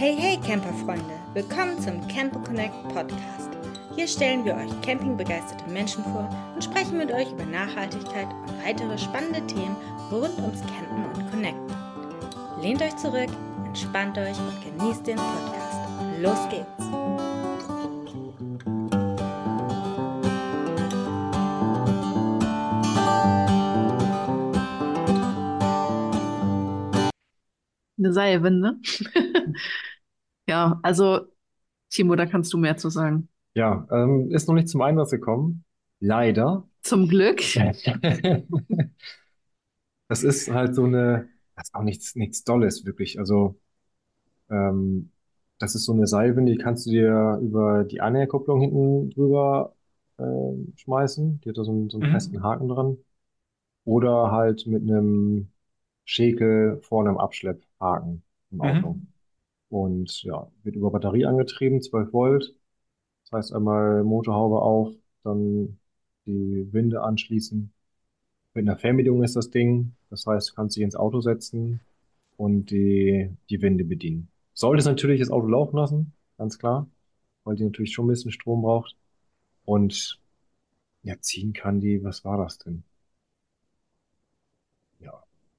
Hey, hey Camperfreunde, willkommen zum Camper Connect Podcast. Hier stellen wir euch campingbegeisterte Menschen vor und sprechen mit euch über Nachhaltigkeit und weitere spannende Themen rund ums Campen und Connecten. Lehnt euch zurück, entspannt euch und genießt den Podcast. Los geht's! Eine Seilwinde. Ja, also Timo, da kannst du mehr zu sagen. Ja, ist noch nicht zum Einsatz gekommen. Leider. Zum Glück. Das ist halt so das ist auch nichts Dolles, wirklich. Also, ähm, das ist so eine Seilwinde, die kannst du dir über die Anhängerkupplung hinten drüber schmeißen. Die hat da so einen festen Mhm. Haken dran. Oder halt mit einem Schäkel vorne am Abschlepphaken im Auto. Mhm. Und ja, wird über Batterie angetrieben, 12 Volt. Das heißt einmal Motorhaube auf, dann die Winde anschließen. Mit einer Fernbedienung ist das Ding. Das heißt, du kannst dich ins Auto setzen und die Winde bedienen. Solltest natürlich das Auto laufen lassen, ganz klar, weil die natürlich schon ein bisschen Strom braucht. Und ja, ziehen kann die, was war das denn? Ja,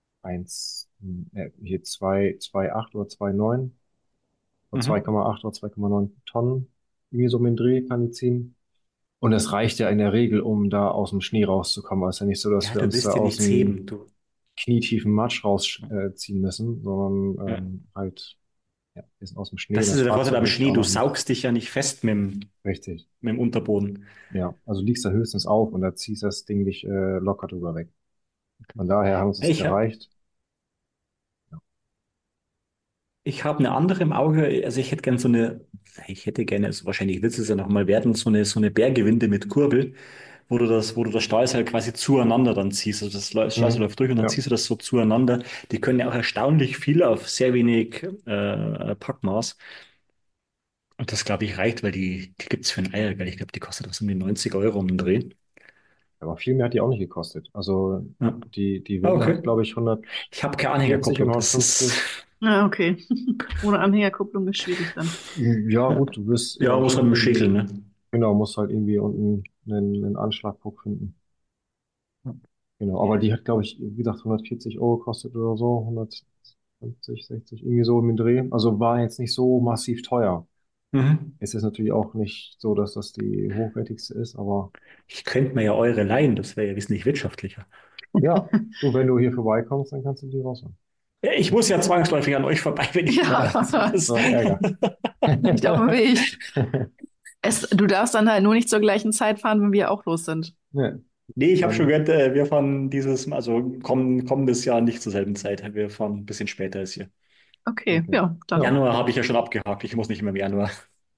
hier 2,8 oder 2,9 oder Mhm. 2,8 oder 2,9 Tonnen. Irgendwie so mit dem Dreh kann die ziehen. Und das reicht ja in der Regel, um da aus dem Schnee rauszukommen. Also ist ja nicht so, dass Ja, wir du uns da willst ja aus nichts dem heben, du. knietiefen Matsch rausziehen müssen, sondern Ja. halt ja, ein bisschen aus dem Schnee. Das ist Das ja der Vorteil Fahrzeug am möchte Schnee, auch du noch nicht. saugst dich ja nicht fest Richtig. mit dem Unterboden. Ja, also liegst da höchstens auf und da ziehst das Ding dich locker drüber weg. Von daher haben uns Hey, das gereicht. Ja. ich habe eine andere im Auge, also ich hätte gerne, also wahrscheinlich wird es ja noch mal werden, so eine Bergewinde mit Kurbel, wo du das Stahlseil quasi zueinander dann ziehst. Also das Stahlseil Mhm. läuft durch und dann Ja, ziehst du das so zueinander. Die können ja auch erstaunlich viel auf sehr wenig Packmaß. Und das, glaube ich, reicht, weil die gibt's für ein Eiergeld. Ich glaube, die kostet was um die 90 Euro um den Dreh. aber viel mehr hat die auch nicht gekostet. Also Ja. die Ah, Winde okay. hat, glaube ich, Ich habe keine 140 und Anhängerkupplung. Das ist, 150. Ja, okay. Ohne Anhängerkupplung ist schwierig dann. Ja, ja, gut, du wirst ja, muss halt schon mit Schäkeln, irgendwie, ne? genau, musst halt irgendwie unten einen Anschlagpunkt finden. Genau, aber die hat, glaube ich, wie gesagt, 140 Euro gekostet oder so, 150, 60, irgendwie so im Dreh. Also war jetzt nicht so massiv teuer. Mhm. Es ist natürlich auch nicht so, dass das die hochwertigste ist, aber Ich könnte mir ja eure leihen, das wäre ja wesentlich wirtschaftlicher. ja, du, wenn du hier vorbeikommst, dann kannst du die rausholen. Ja, ich muss ja zwangsläufig an euch vorbei, wenn ich da Ja, Ja, bin. Das, so Ärger. nicht auf dem Weg. Du darfst dann halt nur nicht zur gleichen Zeit fahren, wenn wir auch los sind. Ne, nee, ich habe schon dann, gehört, wir fahren kommendes Jahr nicht zur selben Zeit. Wir fahren ein bisschen später als ihr. Okay, okay. ja, dann. Ja, Januar habe ich ja schon abgehakt. Ich muss nicht mehr im Januar.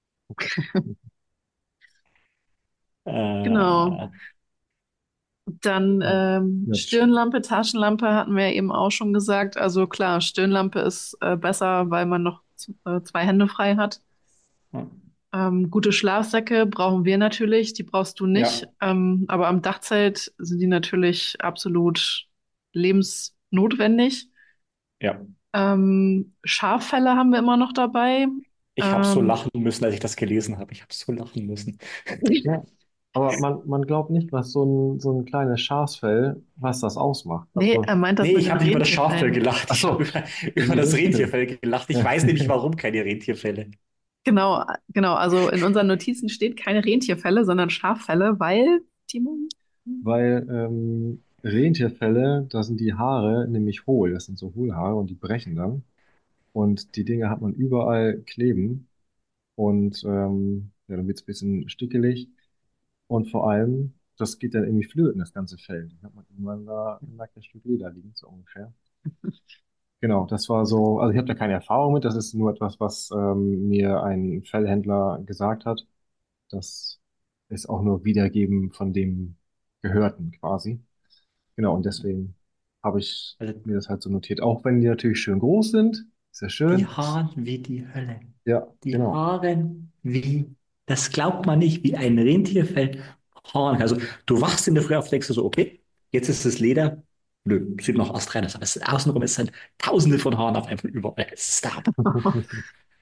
Genau. Äh, Dann ja, Stirnlampe, Taschenlampe hatten wir ja eben auch schon gesagt. Also klar, Stirnlampe ist besser, weil man noch zwei Hände frei hat. Gute Schlafsäcke brauchen wir natürlich, die brauchst du nicht. ja, Aber am Dachzelt sind die natürlich absolut lebensnotwendig. ja. Schaffelle haben wir immer noch dabei. Ich habe so Ähm, lachen müssen, als ich das gelesen habe. Ich habe so lachen müssen. ja. Aber man glaubt nicht, was so ein kleines Schafsfell, was das ausmacht. Nee, Also, er meint das Nee, mit ich den habe nicht über das Schaffell Rentierfellen. gelacht. ach Ich habe so, über die das Rentiere. Rentierfell gelacht. Ich weiß nämlich, warum keine Rentierfelle. Genau, genau. Also in unseren Notizen steht keine Rentierfelle, sondern Schaffelle, weil, Timo? Weil Rentierfelle, da sind die Haare nämlich hohl. Das sind so Hohlhaare und die brechen dann. Und die Dinge hat man überall kleben. Und ja, dann wird's ein bisschen stickelig. Und vor allem, das geht dann irgendwie flöten, das ganze Fell. Dann hat man irgendwann da ein nacktes Stück Leder liegen, so ungefähr. Genau, das war so, also ich habe da keine Erfahrung mit, das ist nur etwas, was mir ein Fellhändler gesagt hat. Das ist auch nur Wiedergeben von dem Gehörten quasi. Genau, und deswegen habe ich Also mir das halt so notiert. Auch wenn die natürlich schön groß sind, ist ja die schön. Haaren wie die Hölle. Ja, Die genau. Haare wie, das glaubt man nicht, wie ein Rentierfell Haaren. Also du wachst in der Früh auf, denkst du so, okay, jetzt ist das Leder. Nö, sieht noch astrein aus, aber außenrum ist halt tausende von Haaren auf einmal überall. Es ist der Hammer.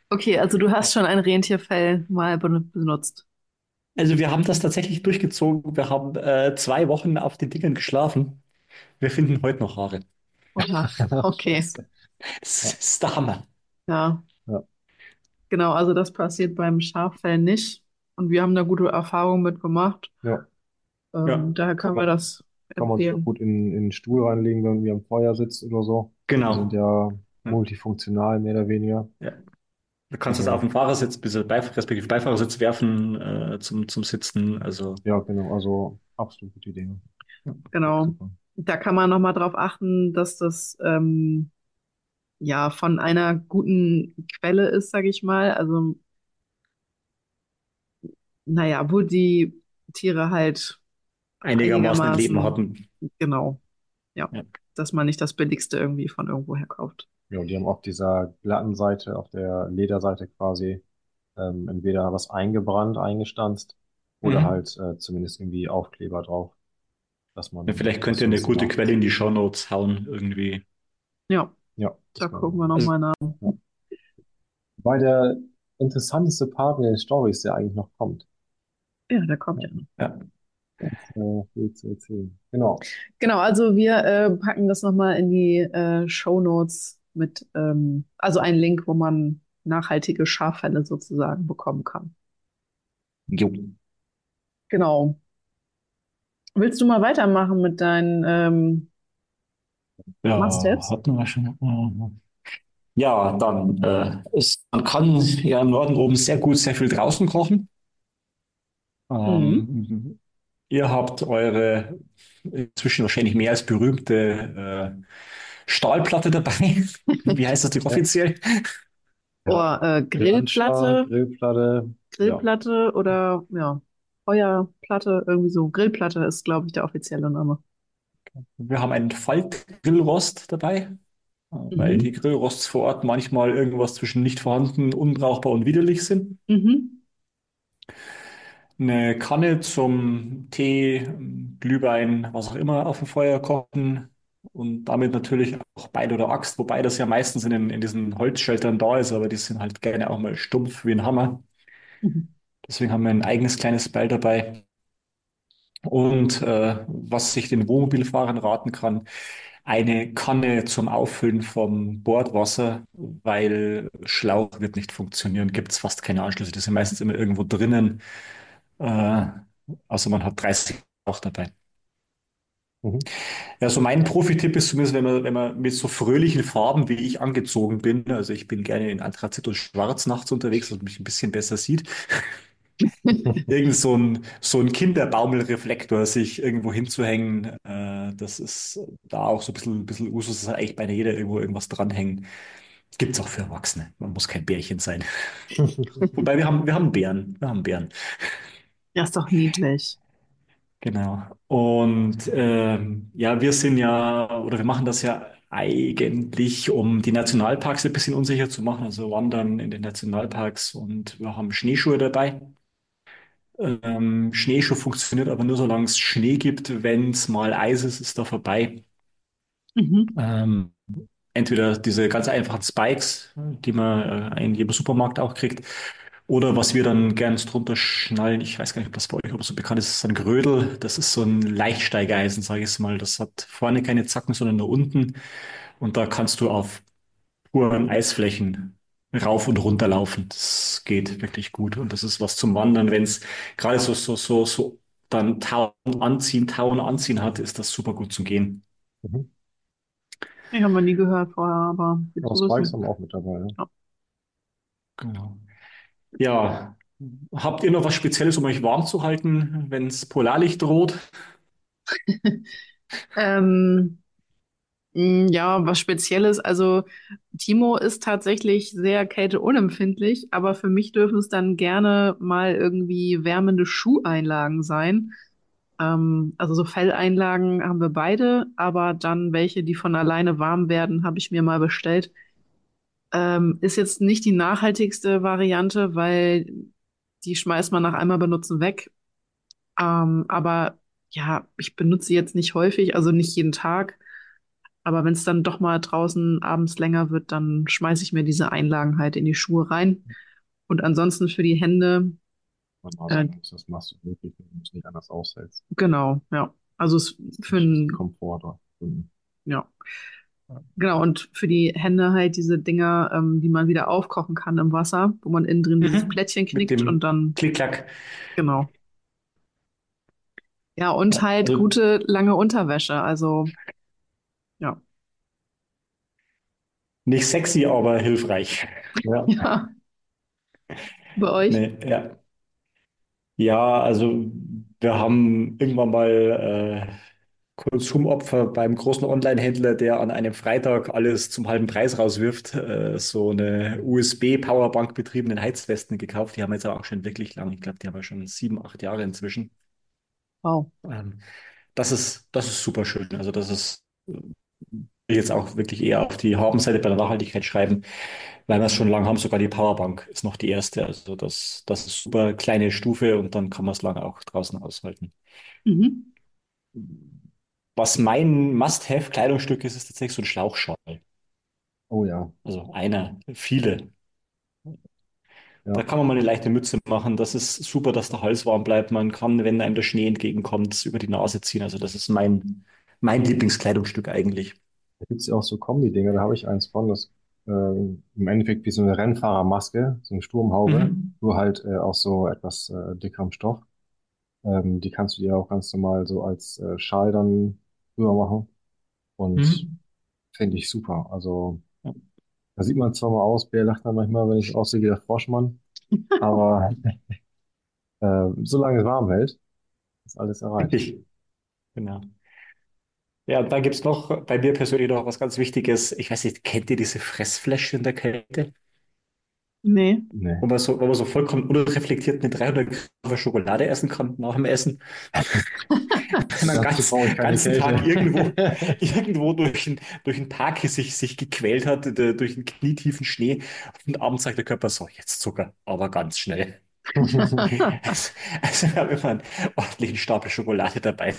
Okay, also du hast schon ein Rentierfell mal benutzt. Also wir haben das tatsächlich durchgezogen. Wir haben 2 Wochen auf den Dingern geschlafen. Wir finden heute noch Haare. Oha, okay. Scheiße. Das Ja, ist der Hammer. Ja, ja, genau, also das passiert beim Schaffell nicht. Und wir haben da gute Erfahrungen mitgemacht. ja. Ja, Daher Kann können wir man, das kann man sich auch empfehlen. gut in den Stuhl reinlegen, wenn man irgendwie am Feuer sitzt oder so. Die sind genau. ja Ja, multifunktional, mehr oder weniger. ja. Du kannst es auf Also, den Fahrersitz, respektive Beifahrersitz werfen zum Sitzen. Also ja, genau. Also, absolut gute Idee. Genau. Super. Da kann man nochmal drauf achten, dass das ja von einer guten Quelle ist, sage ich mal. Also, naja, wo die Tiere halt einigermaßen ein Leben einigermaßen, hatten. genau, ja, Ja. dass man nicht das Billigste irgendwie von irgendwoher kauft. Ja, und die haben auf dieser glatten Seite, auf der Lederseite quasi, entweder was eingebrannt, eingestanzt oder Mhm. halt zumindest irgendwie Aufkleber drauf, dass Ja, man, vielleicht könnt dass ihr eine sowas gute Quelle in nachvollziehen die kann. Shownotes hauen irgendwie. Ja, Ja, da das gucken wir war, Also, nochmal nach. ja. Weil der interessanteste Part in den Storys, der eigentlich noch kommt. Ja, der kommt Ja, ja noch. ja. das viel zu erzählen. Genau. Genau, also wir packen das nochmal in die Shownotes mit, also einen Link, wo man nachhaltige Schaffelle sozusagen bekommen kann. Jo. Genau. Willst du mal weitermachen mit deinen Ja, Must-Haves? hatten wir schon. Ja, dann man kann ja im Norden oben sehr gut sehr viel draußen kochen. Mhm. Ähm, Ihr habt eure inzwischen wahrscheinlich mehr als berühmte Stahlplatte dabei. Wie heißt das denn Ja, offiziell? ja. Oh, Grillanstall, Grillplatte, Grillplatte, ja. Grillplatte oder ja, Feuerplatte, irgendwie so. Grillplatte ist, glaube ich, der offizielle Name. Wir haben einen Faltgrillrost dabei, weil die Mhm. Grillrosts vor Ort manchmal irgendwas zwischen nicht vorhanden, unbrauchbar und widerlich sind. Mhm. Eine Kanne zum Tee, Glühwein, was auch immer auf dem Feuer kochen und damit natürlich auch Beil oder Axt, wobei das ja meistens in diesen Holzscheltern da ist, aber die sind halt gerne auch mal stumpf wie ein Hammer. Mhm. Deswegen haben wir ein eigenes kleines Beil dabei. Und was ich den Wohnmobilfahrern raten kann, eine Kanne zum Auffüllen vom Bordwasser, weil Schlauch wird nicht funktionieren, gibt es fast keine Anschlüsse. Die sind meistens immer irgendwo drinnen. Äh, also man hat 30 auch dabei. Mhm. Ja, so mein Profi-Tipp ist zumindest, wenn man mit so fröhlichen Farben wie ich angezogen bin, also ich bin gerne in Anthrazit und Schwarz nachts unterwegs, dass man mich ein bisschen besser sieht, irgend so ein Kinderbaumelreflektor sich irgendwo hinzuhängen, das ist da auch so ein bisschen Usus, dass eigentlich bei jeder irgendwo irgendwas dranhängen. Gibt's auch für Erwachsene. Man muss kein Bärchen sein. Wobei wir haben Bären. Wir haben Bären. Ja, ist doch niedlich. Genau. Und ja, wir sind ja, oder wir machen das ja eigentlich, um die Nationalparks ein bisschen unsicher zu machen, also wandern in den Nationalparks und wir haben Schneeschuhe dabei. Schneeschuh funktioniert aber nur, solange es Schnee gibt. Wenn es mal Eis ist, ist da vorbei. Mhm. Ähm, Entweder diese ganz einfachen Spikes, die man in jedem Supermarkt auch kriegt, oder was wir dann gerne drunter schnallen, ich weiß gar nicht, ob das bei euch aber so bekannt ist, ist ein Grödel. Das ist so ein Leichtsteigeisen, sage ich es mal. Das hat vorne keine Zacken, sondern nur unten. Und da kannst du auf puren Eisflächen rauf und runter laufen. Das geht wirklich gut. Und das ist was zum Wandern. Wenn es gerade so dann Tauen anziehen hat, ist das super gut zum Gehen. Mhm. Ich habe noch nie gehört vorher, aber gut Aber zu Spikes wissen. haben wir auch mit dabei, ja. Ja. Genau. Ja, habt ihr noch was Spezielles, um euch warm zu halten, wenn es Polarlicht droht? Ähm, ja, was Spezielles. Also Timo ist tatsächlich sehr kälteunempfindlich, aber für mich dürfen es dann gerne mal irgendwie wärmende Schuheinlagen sein. Also so Felleinlagen haben wir beide, aber dann welche, die von alleine warm werden, habe ich mir mal bestellt. Ist jetzt nicht die nachhaltigste Variante, weil die schmeißt man nach einmal benutzen weg. Aber ja, ich benutze sie jetzt nicht häufig, also nicht jeden Tag. Aber wenn es dann doch mal draußen abends länger wird, dann schmeiße ich mir diese Einlagen halt in die Schuhe rein. Und ansonsten für die Hände, Man mal äh, sagen muss, das machst du wirklich, wenn du es nicht anders aushältst. genau, ja. Also Das ist für nicht ein, Komfort. ja, genau. Und für die Hände halt diese Dinger, die man wieder aufkochen kann im Wasser, wo man innen drin dieses Mhm. Plättchen Mit knickt und dem dann, Klick-Klack. genau. Ja, und Ja, halt also gute lange Unterwäsche. Also, ja. nicht sexy, aber hilfreich. Ja, Ja, bei euch? nee, ja. Ja, also wir haben irgendwann mal Konsumopfer beim großen Online-Händler, der an einem Freitag alles zum halben Preis rauswirft, so eine USB-Powerbank betriebenen Heizwesten gekauft. Die haben wir jetzt auch schon wirklich lang. Ich glaube, die haben wir schon 7, 8 Jahre inzwischen. Wow. Ähm, das ist super schön. Also das ist jetzt auch wirklich eher auf die Habenseite bei der Nachhaltigkeit schreiben, weil wir es schon lange haben. Sogar die Powerbank ist noch die erste. Also das ist super kleine Stufe und dann kann man es lange auch draußen aushalten. Mhm. Was mein Must-Have-Kleidungsstück ist, ist tatsächlich so ein Schlauchschal. Oh ja, Also einer, viele. Da ja. kann man mal eine leichte Mütze machen. Das ist super, dass der Hals warm bleibt. Man kann, wenn einem der Schnee entgegenkommt, über die Nase ziehen. Also das ist mein Lieblingskleidungsstück eigentlich. Da gibt es ja auch so Kombi-Dinger, da habe ich eins von, das im Endeffekt wie so eine Rennfahrermaske, so eine Sturmhaube, Mhm. nur halt aus so etwas dickerem Stoff. Die kannst du dir auch ganz normal so als Schal dann drüber machen und Mhm. finde ich super. Also da sieht man zwar mal aus, Bär lacht dann manchmal, wenn ich aussehe wie der Froschmann, aber solange es warm hält, ist alles erreicht. Richtig, genau. Ja, und dann gibt's noch bei mir persönlich noch was ganz Wichtiges. Ich weiß nicht, kennt ihr diese Fressfläschchen in der Kälte? Nee. Nee, Wo man so vollkommen unreflektiert eine 300 Gramm Schokolade essen kann nach dem Essen. Wenn man dazu brauche ich keine ganzen Tag Kälte. irgendwo durch den Park sich gequält hat, durch den knietiefen Schnee und abends sagt der Körper so, jetzt Zucker, aber ganz schnell. Also, also wir haben immer einen ordentlichen Stapel Schokolade dabei.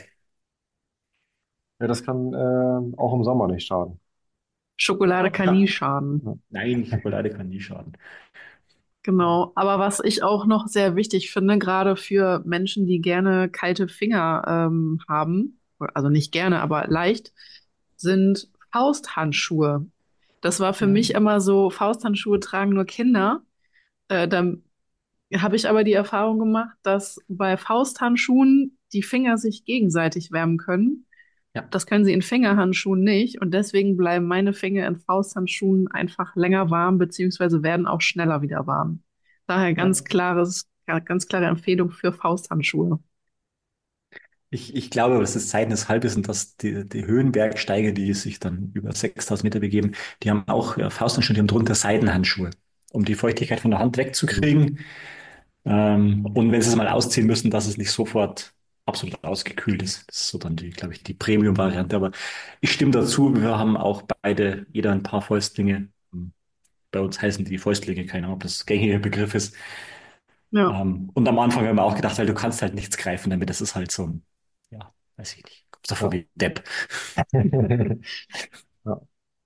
Ja, das kann auch im Sommer nicht schaden. Schokolade kann nie Ja. schaden. Ja. Nein, Schokolade kann nie schaden. Genau. Aber was ich auch noch sehr wichtig finde, gerade für Menschen, die gerne kalte Finger haben, also nicht gerne, aber leicht, sind Fausthandschuhe. Das war für mich Mhm. immer so, Fausthandschuhe tragen nur Kinder. Dann habe ich aber die Erfahrung gemacht, dass bei Fausthandschuhen die Finger sich gegenseitig wärmen können. Ja, Das können sie in Fingerhandschuhen nicht und deswegen bleiben meine Finger in Fausthandschuhen einfach länger warm, beziehungsweise werden auch schneller wieder warm. Daher ja. ganz klare Empfehlung für Fausthandschuhe. Ich glaube, dass das Zeiten des Halbes sind, dass die Höhenbergsteiger, die sich dann über 6000 Meter begeben, die haben auch Fausthandschuhe, die haben drunter Seidenhandschuhe, um die Feuchtigkeit von der Hand wegzukriegen. Und wenn sie es mal ausziehen müssen, dass es nicht sofort absolut ausgekühlt ist. Das ist so dann die, glaube ich, die Premium-Variante. Aber ich stimme dazu, wir haben auch beide, jeder ein paar Fäustlinge. Bei uns heißen die Fäustlinge, keine Ahnung, ob das gängiger Begriff ist. Ja, Und am Anfang haben wir auch gedacht, weil du kannst halt nichts greifen damit. Das ist halt so ein, ja, weiß ich nicht. Kommst davor Ja. wie Depp. Ja.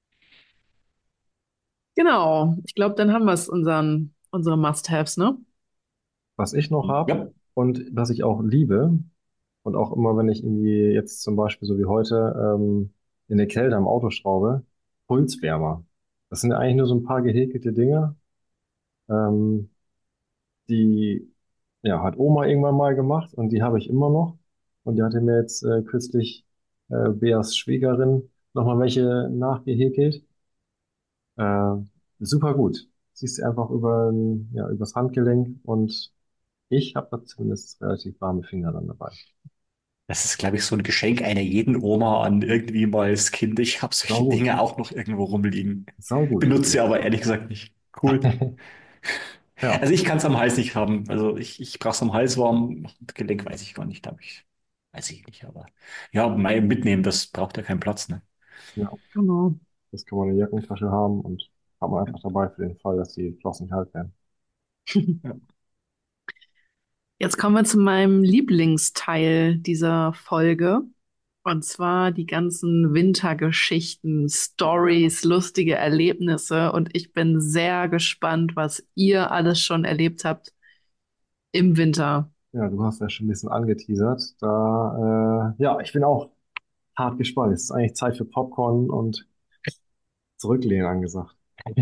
genau. Ich glaube, dann haben wir es unsere Must-Haves, ne? Was ich noch habe Ja, und was ich auch liebe und auch immer, wenn ich irgendwie jetzt zum Beispiel so wie heute in der Kälte am Auto schraube, Pulswärmer. Das sind ja eigentlich nur so ein paar gehäkelte Dinge, ähm, die ja, hat Oma irgendwann mal gemacht und die habe ich immer noch. Und die hatte mir jetzt kürzlich Beas Schwägerin nochmal welche nachgehäkelt. Äh, super gut. Ziehst du einfach ja, übers Handgelenk und ich habe da zumindest relativ warme Finger dann dabei. das ist, glaube ich, so ein Geschenk einer jeden Oma an irgendwie mal als Kind. Ich habe Sau solche gut. Dinge auch noch irgendwo rumliegen. Sau gut ist Benutze die. sie aber ehrlich gesagt nicht. Cool. Ja, Also ich kann es am Hals nicht haben. Also ich brauche es am Hals warm. Gelenk weiß ich gar nicht, glaube ich. Weiß ich nicht, aber ja, mal mitnehmen, das braucht ja keinen Platz, ne? ja, Genau. das kann man in der Jackentasche haben und hat man einfach dabei für den Fall, dass die Flossen nicht halt werden. Ja. Jetzt kommen wir zu meinem Lieblingsteil dieser Folge. Und zwar die ganzen Wintergeschichten, Stories, lustige Erlebnisse. Und ich bin sehr gespannt, was ihr alles schon erlebt habt im Winter. Ja, du hast ja schon ein bisschen angeteasert. Ja, ich bin auch hart gespannt. Es ist eigentlich Zeit für Popcorn und Zurücklehnen angesagt.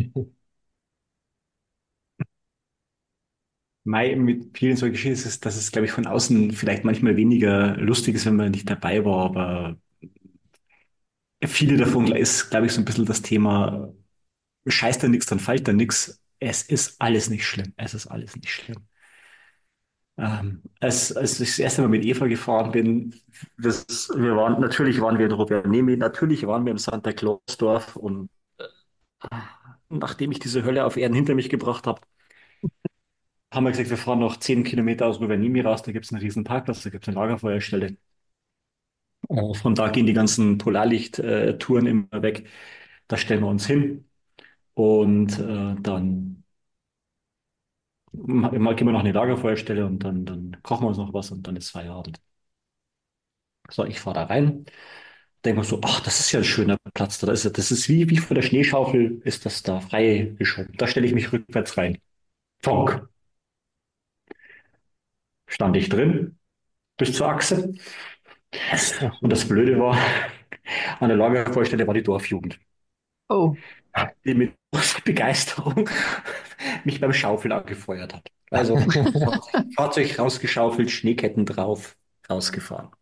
Mai mit vielen solchen Geschichten ist es, dass es, glaube ich, von außen vielleicht manchmal weniger lustig ist, wenn man nicht dabei war, aber viele davon ist, glaube ich, so ein bisschen das Thema, scheißt da nichts, dann fällt da nichts. Es ist alles nicht schlimm. Es ist alles nicht schlimm. Als ich das erste Mal mit Eva gefahren bin, natürlich waren wir in Rovaniemi, natürlich waren wir im Santa Clausdorf und nachdem ich diese Hölle auf Erden hinter mich gebracht habe, haben wir gesagt, wir fahren noch 10 Kilometer aus Rovaniemi raus, da gibt es einen riesen Parkplatz, da gibt es eine Lagerfeuerstelle. Von da gehen die ganzen Polarlicht-Touren immer weg. Da stellen wir uns hin und dann gehen wir noch eine Lagerfeuerstelle und dann kochen wir uns noch was und dann ist Feierabend. So, ich fahre da rein, denke mir so, ach, das ist ja ein schöner Platz da. Das ist wie vor der Schneeschaufel, ist das da frei geschoben. Da stelle ich mich rückwärts rein. Fonk, stand ich drin, bis zur Achse. Und das Blöde war, an der Lagerfeuerstelle war die Dorfjugend, Oh, die mit großer Begeisterung mich beim Schaufeln angefeuert hat. Also Fahrzeug rausgeschaufelt, Schneeketten drauf, rausgefahren.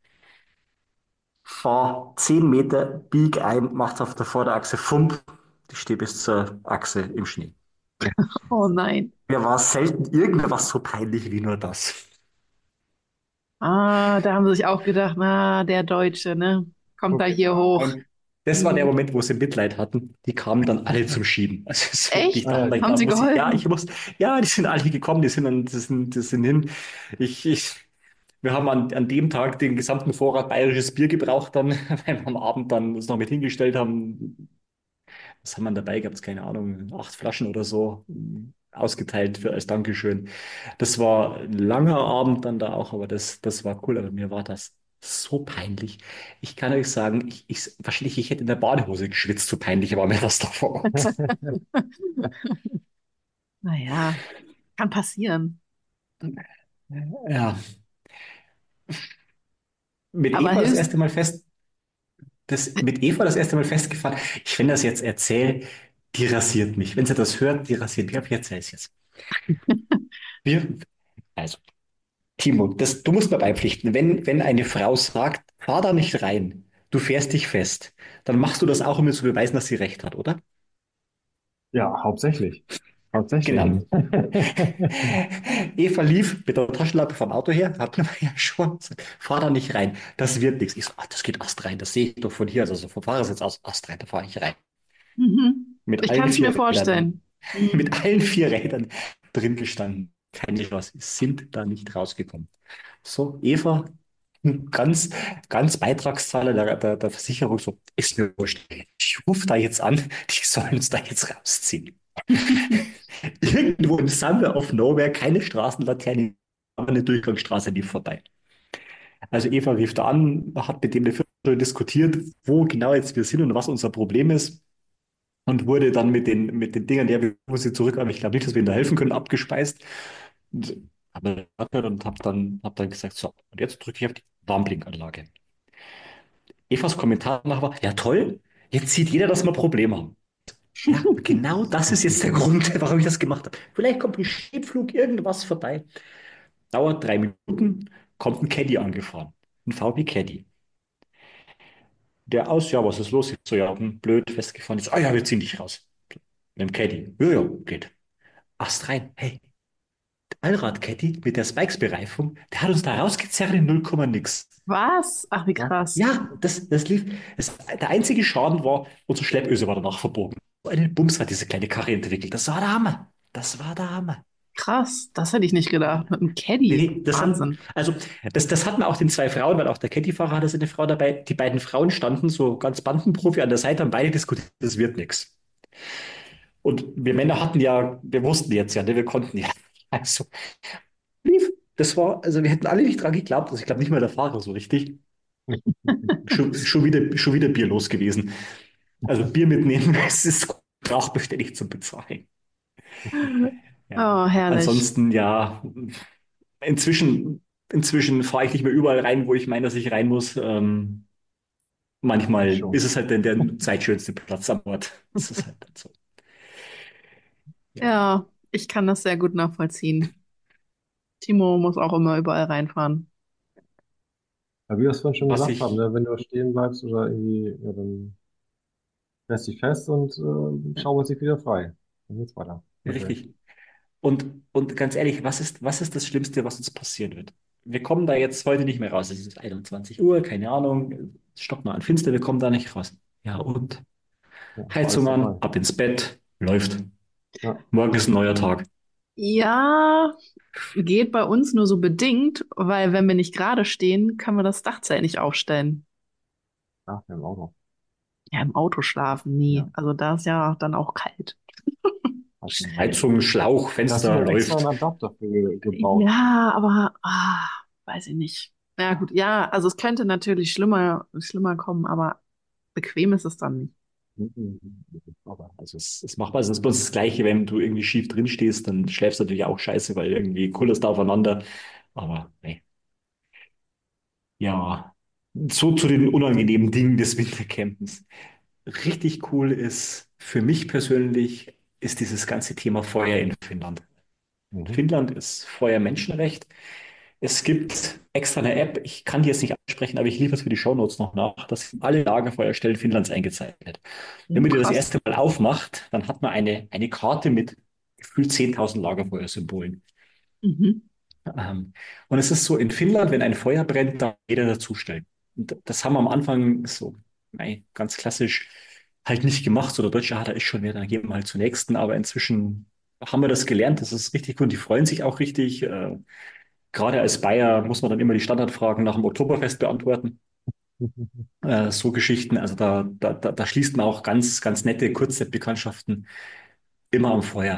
Fahr 10 Meter, bieg ein, macht's auf der Vorderachse Fump, ich stehe bis zur Achse im Schnee. oh nein. Mir war selten irgendwas so peinlich wie nur das. Ah, da haben sie sich auch gedacht, na, der Deutsche, ne? Kommt da hier hoch. Und das war der Hm. Moment, wo sie Mitleid hatten. Die kamen dann alle zum Schieben. Also so, die Echt? Ah, dachten, ja, Haben da sie muss ich, ja, geholfen? ja, die sind alle gekommen, die sind hin. Wir haben an dem Tag den gesamten Vorrat bayerisches Bier gebraucht dann, weil wir am Abend dann uns noch mit hingestellt haben. Was haben wir dabei gehabt? Keine Ahnung, 8 Flaschen oder so ausgeteilt als Dankeschön. Das war ein langer Abend dann da auch, aber das war cool. Aber mir war das so peinlich. Ich kann euch sagen, wahrscheinlich, ich hätte in der Badehose geschwitzt, so peinlich war mir das da vor Ort. Naja, kann passieren. Ja, mit Aber Eva das hilfst, erste Mal mit Eva das erste Mal festgefahren. Ich, wenn das jetzt erzähle, die rasiert mich. Wenn sie das hört, die rasiert mich. Aber ich erzähle es jetzt. Wir, also, Timo, du musst mir beipflichten. Wenn eine Frau sagt, fahr da nicht rein, du fährst dich fest, dann machst du das auch, um mir zu beweisen, dass sie recht hat, oder? ja, hauptsächlich. Hauptsächlich. Genau. Eva lief mit der Taschenlampe vom Auto her, hat mir ja schon gesagt, fahr da nicht rein, das wird nichts. Ich so, das geht erst rein, das sehe ich doch von hier, also vom Fahrersitz aus, erst rein, da fahre ich rein. mhm. Mit Ich allen kann es mir vier Rädern, vorstellen. Mhm. mit allen 4 Rädern drin gestanden. Keine Chance, sind da nicht rausgekommen. So, Eva, ganz, ganz Beitragszahler der Versicherung, so, ist mir wurscht. Ich rufe da jetzt an, die sollen uns da jetzt rausziehen. Irgendwo im Somewhere of Nowhere, keine Straßenlaterne, aber eine Durchgangsstraße lief vorbei. Also Eva rief da an, hat mit dem eine Viertelstunde diskutiert, wo genau jetzt wir sind und was unser Problem ist und wurde dann mit den Dingern, ja, wir müssen sie zurück, aber ich glaube nicht, dass wir ihnen da helfen können, abgespeist. Und hab dann gesagt, so, und jetzt drücke ich auf die Warnblinkanlage. Evas Kommentar danach war, ja toll, jetzt sieht jeder, dass wir ein Problem haben. Ja, genau das ist jetzt der Grund, warum ich das gemacht habe. Vielleicht kommt ein Schiebflug, irgendwas vorbei. Dauert 3 Minuten, kommt ein Caddy angefahren. Ein VW Caddy. Der aus, ja, was ist los? Ich so, ja, blöd, festgefahren ist. Ah ja, wir ziehen dich raus. Mit dem Caddy. Ja, ja, geht. Ast rein. Hey, Allrad-Caddy mit der Spikes-Bereifung, der hat uns da rausgezerrt in 0, nix. Was? Ach, wie Ja, krass. ja, das lief. Der einzige Schaden war, unsere Schleppöse war danach verbogen. So einen Bums hat diese kleine Karre entwickelt. Das war der Hammer. Das war der Hammer. Krass. Das hätte ich nicht gedacht. Mit einem Caddy. Nee, Wahnsinn. also, das hatten auch den 2 Frauen, weil auch der Caddy-Fahrer hatte seine Frau dabei. Die beiden Frauen standen so ganz Bandenprofi an der Seite, haben beide diskutiert, das wird nichts. Und wir Männer wir wussten jetzt ja, ne, wir konnten ja. Also, lief. Also wir hätten alle nicht dran geglaubt, also ich glaube nicht mal der Fahrer so richtig. Schon wieder Bier los gewesen. Also Bier mitnehmen, es ist sprachbeständig zum Bezahlen. Ja. Oh, herrlich. Ansonsten, ja, inzwischen fahre ich nicht mehr überall rein, wo ich meine, dass ich rein muss. Ich Manchmal ist schon. es halt der zweitschönste Platz am Ort. Das ist halt dann so. Ja. Ja, ich kann das sehr gut nachvollziehen. Timo muss auch immer überall reinfahren. Aber wie wir es vorhin schon Was gesagt haben, ich, ne, wenn du stehen bleibst oder irgendwie, ja, dann fährst du dich fest und schaumelt sich wieder frei. Dann geht's weiter. Okay. richtig. Und ganz ehrlich, was ist das Schlimmste, was uns passieren wird? Wir kommen da jetzt heute nicht mehr raus. Es ist 21 Uhr, keine Ahnung, es stockt noch an Finster, wir kommen da nicht raus. Ja, und Ja, war alles Heizung an, vorbei. ab ins Bett, läuft. Ja. Morgen ist ein neuer Tag. Ja, geht bei uns nur so bedingt, weil wenn wir nicht gerade stehen, können wir das Dachzelt nicht aufstellen. Ach, im Auto. Ja, im Auto schlafen, nie. Ja. Also da ist ja dann auch kalt. Heizung, Schlauch, Da hast du Fenster, doch extra einen läuft. Adapter für gebaut. Ja, aber weiß ich nicht. Ja, gut, ja, also es könnte natürlich schlimmer kommen, aber bequem ist es dann nicht. Mhm. Aber also es ist machbar. Also es ist bloß das Gleiche, wenn du irgendwie schief drin stehst, dann schläfst du natürlich auch scheiße, weil irgendwie kullerst du aufeinander. Aber nee. Ja, so zu den unangenehmen Dingen des Wintercampens. Richtig cool ist für mich persönlich ist dieses ganze Thema Feuer in Finnland. Mhm. Finnland ist Feuermenschenrecht. Es gibt extra eine App, ich kann die jetzt nicht ansprechen, aber ich liefere es für die Shownotes noch nach, dass alle Lagerfeuerstellen Finnlands eingezeichnet. Wenn Oh, man die das krass. erste Mal aufmacht, dann hat man eine Karte mit gefühlt 10.000 Lagerfeuersymbolen. Mhm. Ähm, und es ist so, in Finnland, wenn ein Feuer brennt, darf jeder dazustellen. Und das haben wir am Anfang so, ganz klassisch halt nicht gemacht. So der Deutsche, da ist schon wer, dann gehen wir halt zur nächsten. Aber inzwischen haben wir das gelernt, das ist richtig gut. Die freuen sich auch richtig. Gerade als Bayer muss man dann immer die Standardfragen nach dem Oktoberfest beantworten. So Geschichten, also da schließt man auch ganz nette Kurzzeitbekanntschaften immer am Feuer.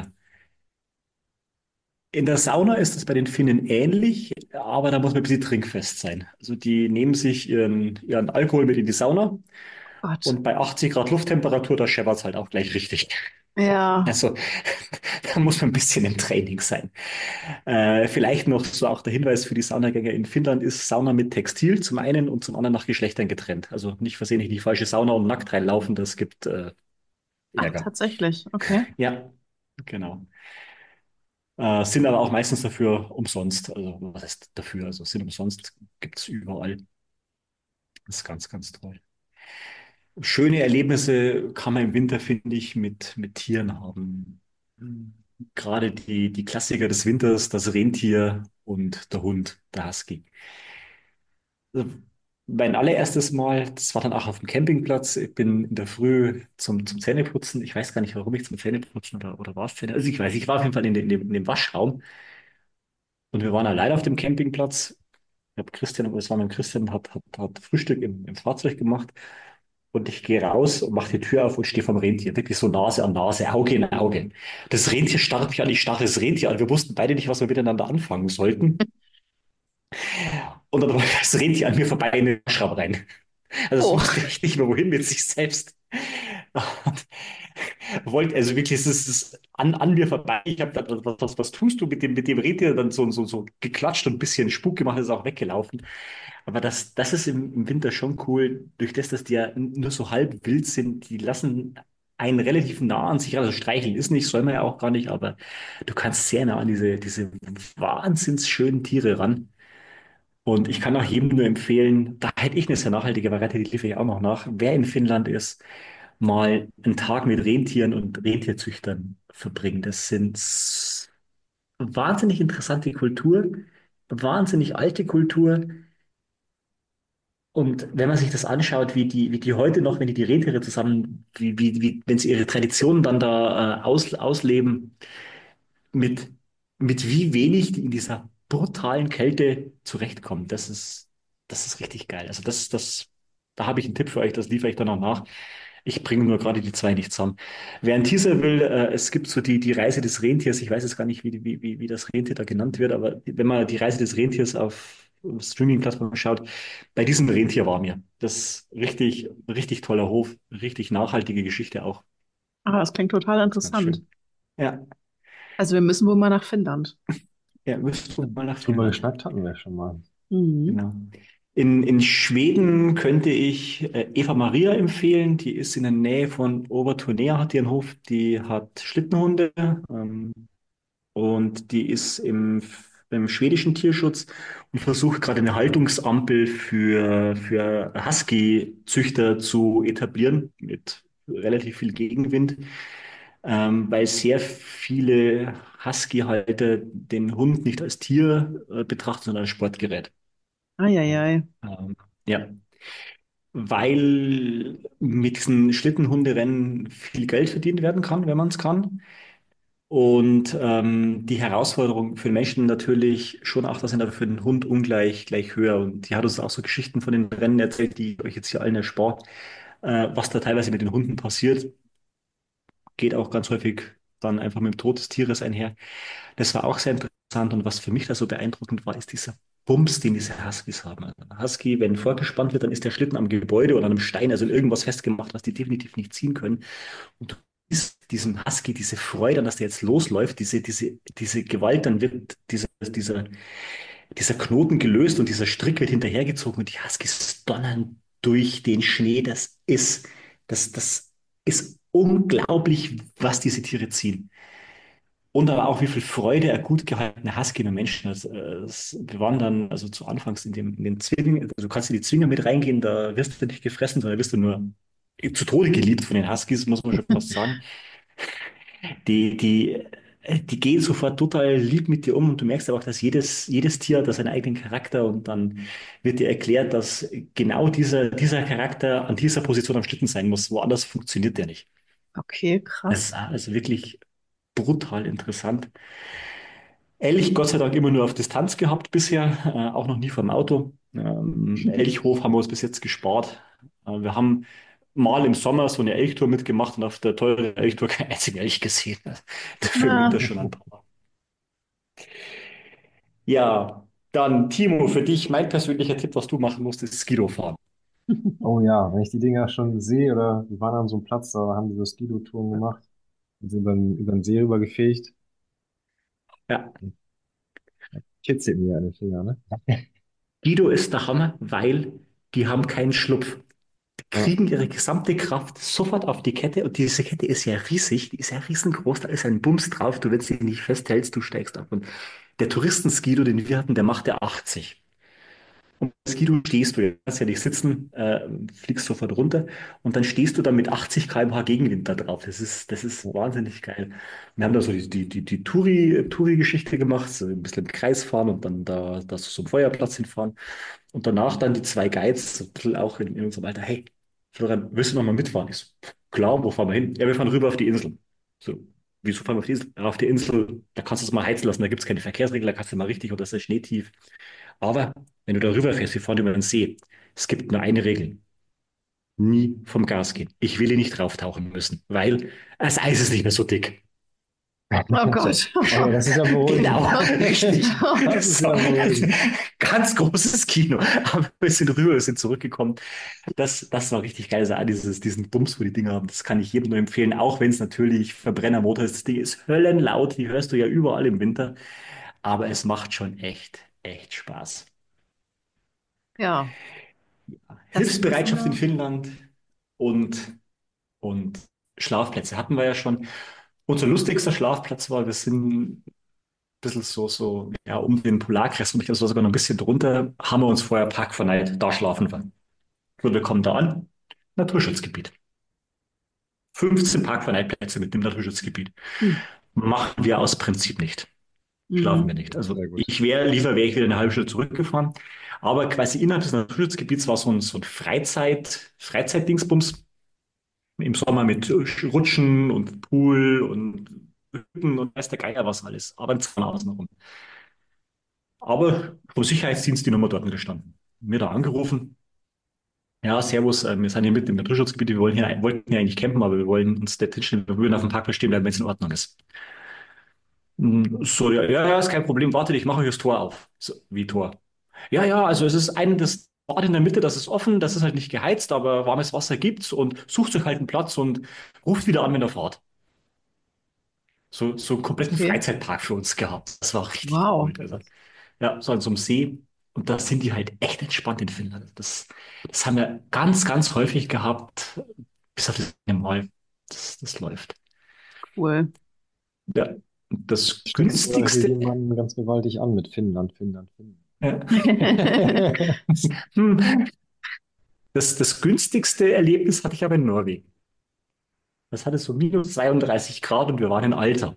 In der Sauna ist es bei den Finnen ähnlich, aber da muss man ein bisschen trinkfest sein. Also die nehmen sich ihren Alkohol mit in die Sauna Gott. und bei 80 Grad Lufttemperatur, da scheppert es halt auch gleich richtig. Ja. Also da muss man ein bisschen im Training sein. Vielleicht noch so auch der Hinweis für die Saunagänger in Finnland ist Sauna mit Textil zum einen und zum anderen nach Geschlechtern getrennt. Also nicht versehentlich in die falsche Sauna und nackt reinlaufen, das gibt Ach, Ärger. tatsächlich. Okay. Ja, genau. Sind aber auch meistens dafür umsonst. Also was heißt dafür? Also sind umsonst, gibt es überall. Das ist ganz toll. Schöne Erlebnisse kann man im Winter, finde ich, mit Tieren haben. Gerade die Klassiker des Winters, das Rentier und der Hund, der Husky. Also mein allererstes Mal, das war dann auch auf dem Campingplatz. Ich bin in der Früh zum Zähneputzen. Ich weiß gar nicht, warum ich zum Zähneputzen oder war es Zähne. Also ich weiß, ich war auf jeden Fall in dem Waschraum und wir waren allein auf dem Campingplatz. Ich habe Christian, es war mit Christian, hat Frühstück im Fahrzeug gemacht und ich gehe raus und mache die Tür auf und stehe vom Rentier. Wirklich so Nase an Nase, Auge in Auge. Das Rentier starrt mich an, ich starre das Rentier an. Wir wussten beide nicht, was wir miteinander anfangen sollten. Und dann wollte das Rentier an mir vorbei in den Waschraum rein. Also es Oh. wusste echt nicht mehr, wohin mit sich selbst. Und wollte, also wirklich, es ist an mir vorbei. Ich habe dann, was tust du mit dem Rentier? Dann so geklatscht und ein bisschen Spuk gemacht, ist auch weggelaufen. Aber das ist im Winter schon cool, durch das, dass die ja nur so halb wild sind, die lassen einen relativ nah an sich, also streicheln ist nicht, soll man ja auch gar nicht, aber du kannst sehr nah an diese wahnsinns schönen Tiere ran. Und ich kann auch jedem nur empfehlen, da hätte ich eine sehr nachhaltige Variante, die liefere ich auch noch nach. Wer in Finnland ist, mal einen Tag mit Rentieren und Rentierzüchtern verbringen. Das sind wahnsinnig interessante Kultur, wahnsinnig alte Kultur. Und wenn man sich das anschaut, wie die heute noch, wenn die Rentiere zusammen, wenn sie ihre Traditionen dann da ausleben, mit, mit wie wenig die in dieser brutalen Kälte zurechtkommen, das ist richtig geil. Also da habe ich einen Tipp für euch, das liefere ich dann auch nach. Ich bringe nur gerade die zwei nicht zusammen. Wer einen Teaser will, es gibt so die Reise des Rentiers. Ich weiß jetzt gar nicht, wie das Rentier da genannt wird, aber wenn man die Reise des Rentiers auf Streaming-Plattformen schaut. Bei diesem Rentier war mir. Das richtig, richtig toller Hof, richtig nachhaltige Geschichte auch. Ah, das klingt total Das ist ganz interessant. schön. Ja, Also wir müssen wohl mal nach Finnland. ja, müsstest du mal nach Drüber Finnland. geschnackt hatten wir schon mal. Mhm. Genau. In Schweden könnte ich Eva Maria empfehlen. Die ist in der Nähe von Övertorneå, hat ihren Hof. Die hat Schlittenhunde. Und die ist im schwedischen Tierschutz und versucht gerade eine Haltungsampel für Husky-Züchter zu etablieren mit relativ viel Gegenwind, weil sehr viele Husky-Halter den Hund nicht als Tier betrachten, sondern als Sportgerät. Eieiei. Ähm, ja, weil mit diesen Schlittenhunderennen viel Geld verdient werden kann, wenn man es kann. Und die Herausforderung für den Menschen natürlich schon auch, dass er für den Hund gleich höher. Und die hat uns auch so Geschichten von den Rennen erzählt, die ich euch jetzt hier allen erspart, was da teilweise mit den Hunden passiert. Geht auch ganz häufig dann einfach mit dem Tod des Tieres einher. Das war auch sehr interessant. Und was für mich da so beeindruckend war, ist dieser Bums, den diese Huskies haben. Also ein Husky, wenn vorgespannt wird, dann ist der Schlitten am Gebäude oder an einem Stein, also in irgendwas festgemacht, was die definitiv nicht ziehen können. Und du siehst diesem Husky diese Freude, an dass der jetzt losläuft, diese Gewalt, dann wird dieser Knoten gelöst und dieser Strick wird hinterhergezogen und die Huskies donnern durch den Schnee. Das ist unglaublich, was diese Tiere ziehen. Und aber auch, wie viel Freude ein gut gehaltener Husky in einem Menschen hat. Wir waren dann, also zu Anfangs in den Zwingen, also du kannst in die Zwinger mit reingehen, da wirst du nicht gefressen, sondern wirst du nur zu Tode geliebt von den Huskies, muss man schon fast sagen. Die gehen sofort total lieb mit dir um und du merkst aber auch, dass jedes Tier hat da seinen eigenen Charakter und dann wird dir erklärt, dass genau dieser Charakter an dieser Position am Schlitten sein muss. Woanders funktioniert der nicht. Okay, Das krass. war also wirklich brutal interessant. Elch Gott sei Dank immer nur auf Distanz gehabt bisher, auch noch nie vom Auto. Elchhof haben wir uns bis jetzt gespart. Wir haben mal im Sommer so eine Elchtour mitgemacht und auf der teuren Elchtour keinen einzigen Elch gesehen. Dafür im Winter Ah, schon ein paar. Ja, dann Timo, für dich mein persönlicher Tipp, was du machen musst, ist Skido fahren. Oh ja, wenn ich die Dinger schon sehe oder wir waren an so einem Platz, da haben die so Skido-Touren gemacht und sind dann über den See rüber gefegt. Ja, Kitzelt mir an den Finger, ne? Guido ist der Hammer, weil die haben keinen Schlupf. Die Ja. kriegen ihre gesamte Kraft sofort auf die Kette und diese Kette ist ja riesig, die ist ja riesengroß, da ist ein Bums drauf, du, wenn sie nicht festhältst, du steigst ab. Und der Touristenskido, den wir hatten, der macht ja 80. Und als Guido stehst du, du kannst ja nicht sitzen, fliegst sofort runter und dann stehst du da mit 80 km/h Gegenwind da drauf. Das ist wahnsinnig geil. Wir haben da so die Touri-Geschichte gemacht, so ein bisschen im Kreis fahren und dann da so zum Feuerplatz hinfahren. Und danach dann die zwei Guides, so ein bisschen auch in unserem Alter, hey, Florian, willst du noch mal mitfahren? Ich so, klar, wo fahren wir hin? Ja, wir fahren rüber auf die Insel. So, wieso fahren wir auf die Insel? Ja, auf die Insel, da kannst du es mal heizen lassen, da gibt es keine Verkehrsregeln, da kannst du mal richtig oder ist der Schnee tief. Aber wenn du darüber fährst, wir fahren über den See, es gibt nur eine Regel. Nie vom Gas gehen. Ich will hier nicht drauftauchen müssen, weil das Eis ist nicht mehr so dick. oh Gott. Okay, das ist ja beruhigend. Genau, richtig. Das ist ja Also, beruhigend. ganz großes Kino. Aber wir sind rüber, wir sind zurückgekommen. Das war richtig geil. Also auch diesen Bums, wo die Dinger haben, das kann ich jedem nur empfehlen, auch wenn es natürlich Verbrennermotor ist. Das Ding ist höllenlaut, die hörst du ja überall im Winter. Aber es macht schon echt, echt Spaß. Ja, das müssen Hilfsbereitschaft in wir. Finnland und, und Schlafplätze hatten wir ja schon. Unser lustigster Schlafplatz war, wir sind ein bisschen so, ja, um den Polarkreis rum, das war sogar noch ein bisschen drunter, haben wir uns vorher parkverneint, da schlafen wir. Und wir kommen da an, Naturschutzgebiet. 15 Parkverneitplätze mit dem Naturschutzgebiet. Hm. Machen wir aus Prinzip nicht. Schlafen wir Mhm. nicht. Also Sehr gut. lieber wäre ich wieder eine halbe Stunde zurückgefahren. Aber quasi innerhalb des Naturschutzgebiets war so ein Freizeitdingsbums. Im Sommer mit Rutschen und Pool und Hütten und weiß der Geier was alles. Aber im Zaun außenrum. Aber vom Sicherheitsdienst die Nummer dort gestanden. Mir da angerufen. Ja, servus, wir sind hier mitten im Naturschutzgebiet, wollten hier eigentlich campen, aber wir wollen uns dort hinstellen, wir würden auf dem Parkplatz stehen bleiben, wenn es in Ordnung ist. So, ja, ist kein Problem, wartet, ich mache euch das Tor auf. So, wie Tor? Ja, ja, also es ist das Bad in der Mitte, das ist offen, das ist halt nicht geheizt, aber warmes Wasser gibt's und sucht euch halt einen Platz und ruft wieder an, wenn ihr fahrt. So einen kompletten Okay. Freizeitpark für uns gehabt. Das war richtig cool. Wow, Also, ja, so an so einem See. Und da sind die halt echt entspannt in Finnland. Das haben wir ganz, ganz häufig gehabt, bis auf das eine Mal. Das läuft. cool. Ja, das Stimmst du hier günstigste, jemanden ganz gewaltig an mit Finnland, Finnland, Finnland. ja. Hm, das günstigste Erlebnis hatte ich aber in Norwegen. Das hatte so minus 32 Grad und wir waren in Alter.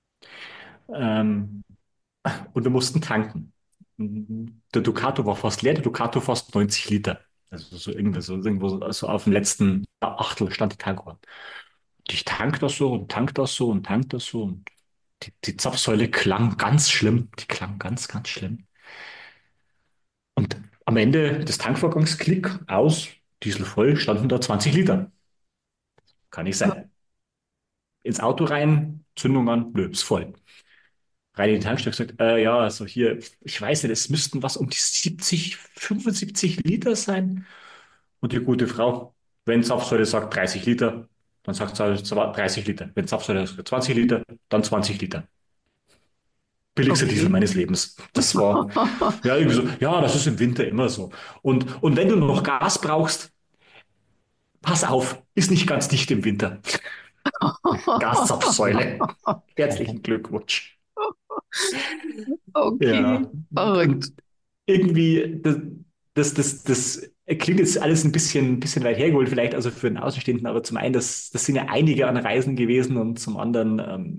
Ähm, und wir mussten tanken. Der Ducato war fast leer, der Ducato fast 90 Liter. Also irgendwo so auf dem letzten Achtel stand die Tankuhr. Und ich tank das so und tank das so und tank das so. Und die Zapfsäule klang ganz schlimm. Die klang ganz, ganz schlimm. Und am Ende des Tankvorgangs, Klick, aus, Diesel voll, standen da 20 Liter. Kann nicht sein. Ins Auto rein, Zündung an, nö, ist voll. Rein in die Tankstelle gesagt, ja, also hier, ich weiß nicht, es müssten was um die 70, 75 Liter sein. Und die gute Frau, wenn Zapfsäule sagt 30 Liter, dann sagt sie halt 30 Liter. Wenn Zapfsäule sagt 20 Liter, dann 20 Liter. Billigster Diesel Okay. meines Lebens. Das war, ja, irgendwie so, ja, das ist im Winter immer so. Und wenn du noch Gas brauchst, pass auf, ist nicht ganz dicht im Winter. Gaszapfsäule. Herzlichen Glückwunsch. Okay, Ja, verrückt. und irgendwie, das klingt jetzt alles ein bisschen weit hergeholt, vielleicht also für einen Außenstehenden, aber zum einen, das sind ja einige an Reisen gewesen und zum anderen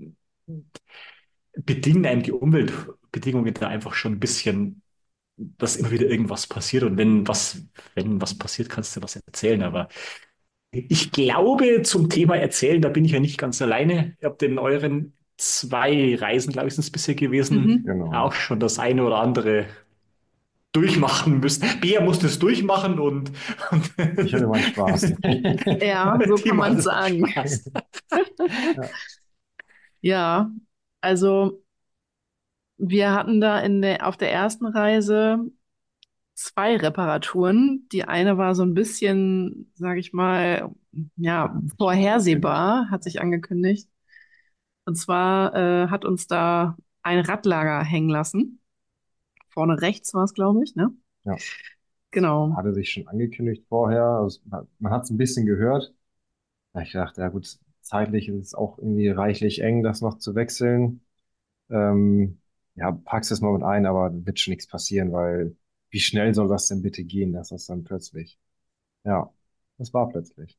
bedingen einem die Umweltbedingungen da einfach schon ein bisschen, dass immer wieder irgendwas passiert und wenn was passiert, kannst du was erzählen, aber ich glaube, zum Thema Erzählen, da bin ich ja nicht ganz alleine. Ihr habt in euren 2 Reisen, glaube ich, sind es bisher gewesen, Mhm. Genau. auch schon das eine oder andere durchmachen müssen. Bea musste es durchmachen und Ich hatte meinen Spaß. Ja, so kann Timo man hatte seinen sagen. Spaß. Ja, Ja, also wir hatten da auf der ersten Reise 2 Reparaturen. Die eine war so ein bisschen, sage ich mal, ja, hat sich schon angekündigt. vorhersehbar, hat sich angekündigt. Und zwar hat uns da ein Radlager hängen lassen. Vorne rechts war es, glaube ich, ne? Ja, Genau. hatte sich schon angekündigt vorher. Also, man hat es ein bisschen gehört. Ja, ich dachte, ja gut, zeitlich ist es auch irgendwie reichlich eng, das noch zu wechseln. Ja, pack's es mal mit ein, aber wird schon nichts passieren, weil wie schnell soll das denn bitte gehen, dass das dann plötzlich? Ja, das war plötzlich.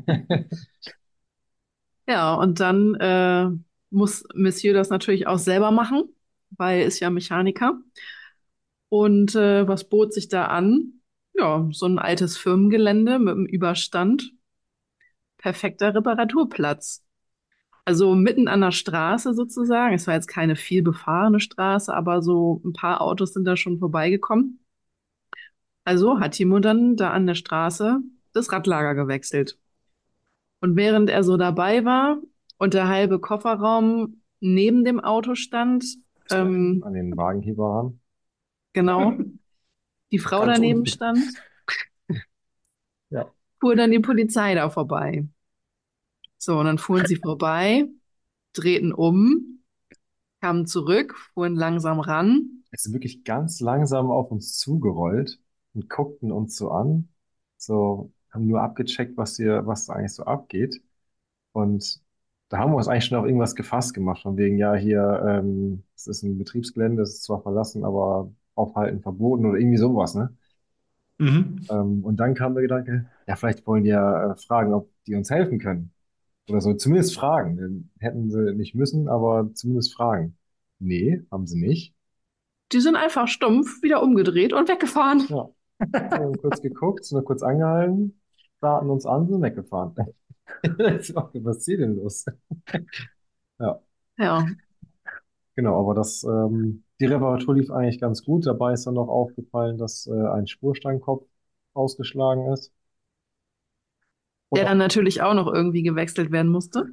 Ja, und dann muss Monsieur das natürlich auch selber machen, weil er ist ja Mechaniker. Und was bot sich da an? Ja, so ein altes Firmengelände mit einem Überstand. Perfekter Reparaturplatz. Also mitten an der Straße sozusagen. Es war jetzt keine viel befahrene Straße, aber so ein paar Autos sind da schon vorbeigekommen. Also hat Timo dann da an der Straße das Radlager gewechselt. Und während er so dabei war und der halbe Kofferraum neben dem Auto stand, An den Wagenheber ran. genau, die Frau Ganz daneben unten. stand, Ja. fuhr dann die Polizei da vorbei. So, und dann fuhren sie vorbei, drehten um, kamen zurück, fuhren langsam ran. Es sind wirklich ganz langsam auf uns zugerollt und guckten uns so an. So, haben nur abgecheckt, was da eigentlich so abgeht. Und da haben wir uns eigentlich schon auf irgendwas gefasst gemacht, von wegen, ja, hier, es ist ein Betriebsgelände, es ist zwar verlassen, aber aufhalten verboten oder irgendwie sowas, ne? Mhm. Und dann kam der Gedanke, ja, vielleicht wollen die ja fragen, ob die uns helfen können. Oder so, zumindest fragen. Hätten sie nicht müssen, aber zumindest fragen. Nee, haben sie nicht. Die sind einfach stumpf wieder umgedreht und weggefahren. Ja, wir haben kurz geguckt, sind nur kurz angehalten, starten uns an, sind weggefahren. Was ist hier denn los? Ja, Ja, genau, aber die Reparatur lief eigentlich ganz gut. Dabei ist dann noch aufgefallen, dass ein Spursteinkopf ausgeschlagen ist. Und der auch, dann natürlich auch noch irgendwie gewechselt werden musste.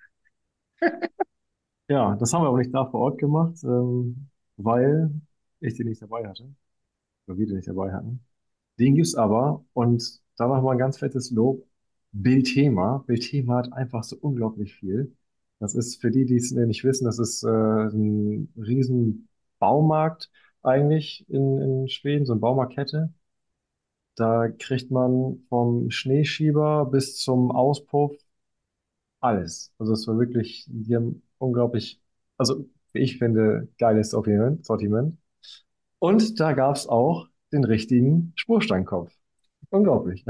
ja, das haben wir aber nicht da vor Ort gemacht, weil ich den nicht dabei hatte. weil wir den nicht dabei hatten. Den gibt's aber und da nochmal ein ganz fettes Lob. Bildthema. Bildthema hat einfach so unglaublich viel. Das ist für die, die es nicht wissen, das ist ein riesen Baumarkt eigentlich in Schweden, so eine Baumarktkette. Da kriegt man vom Schneeschieber bis zum Auspuff alles. Also es war wirklich, die haben unglaublich, also wie ich finde, geiles Sortiment. Und da gab's auch den richtigen Spursteinkopf. Unglaublich.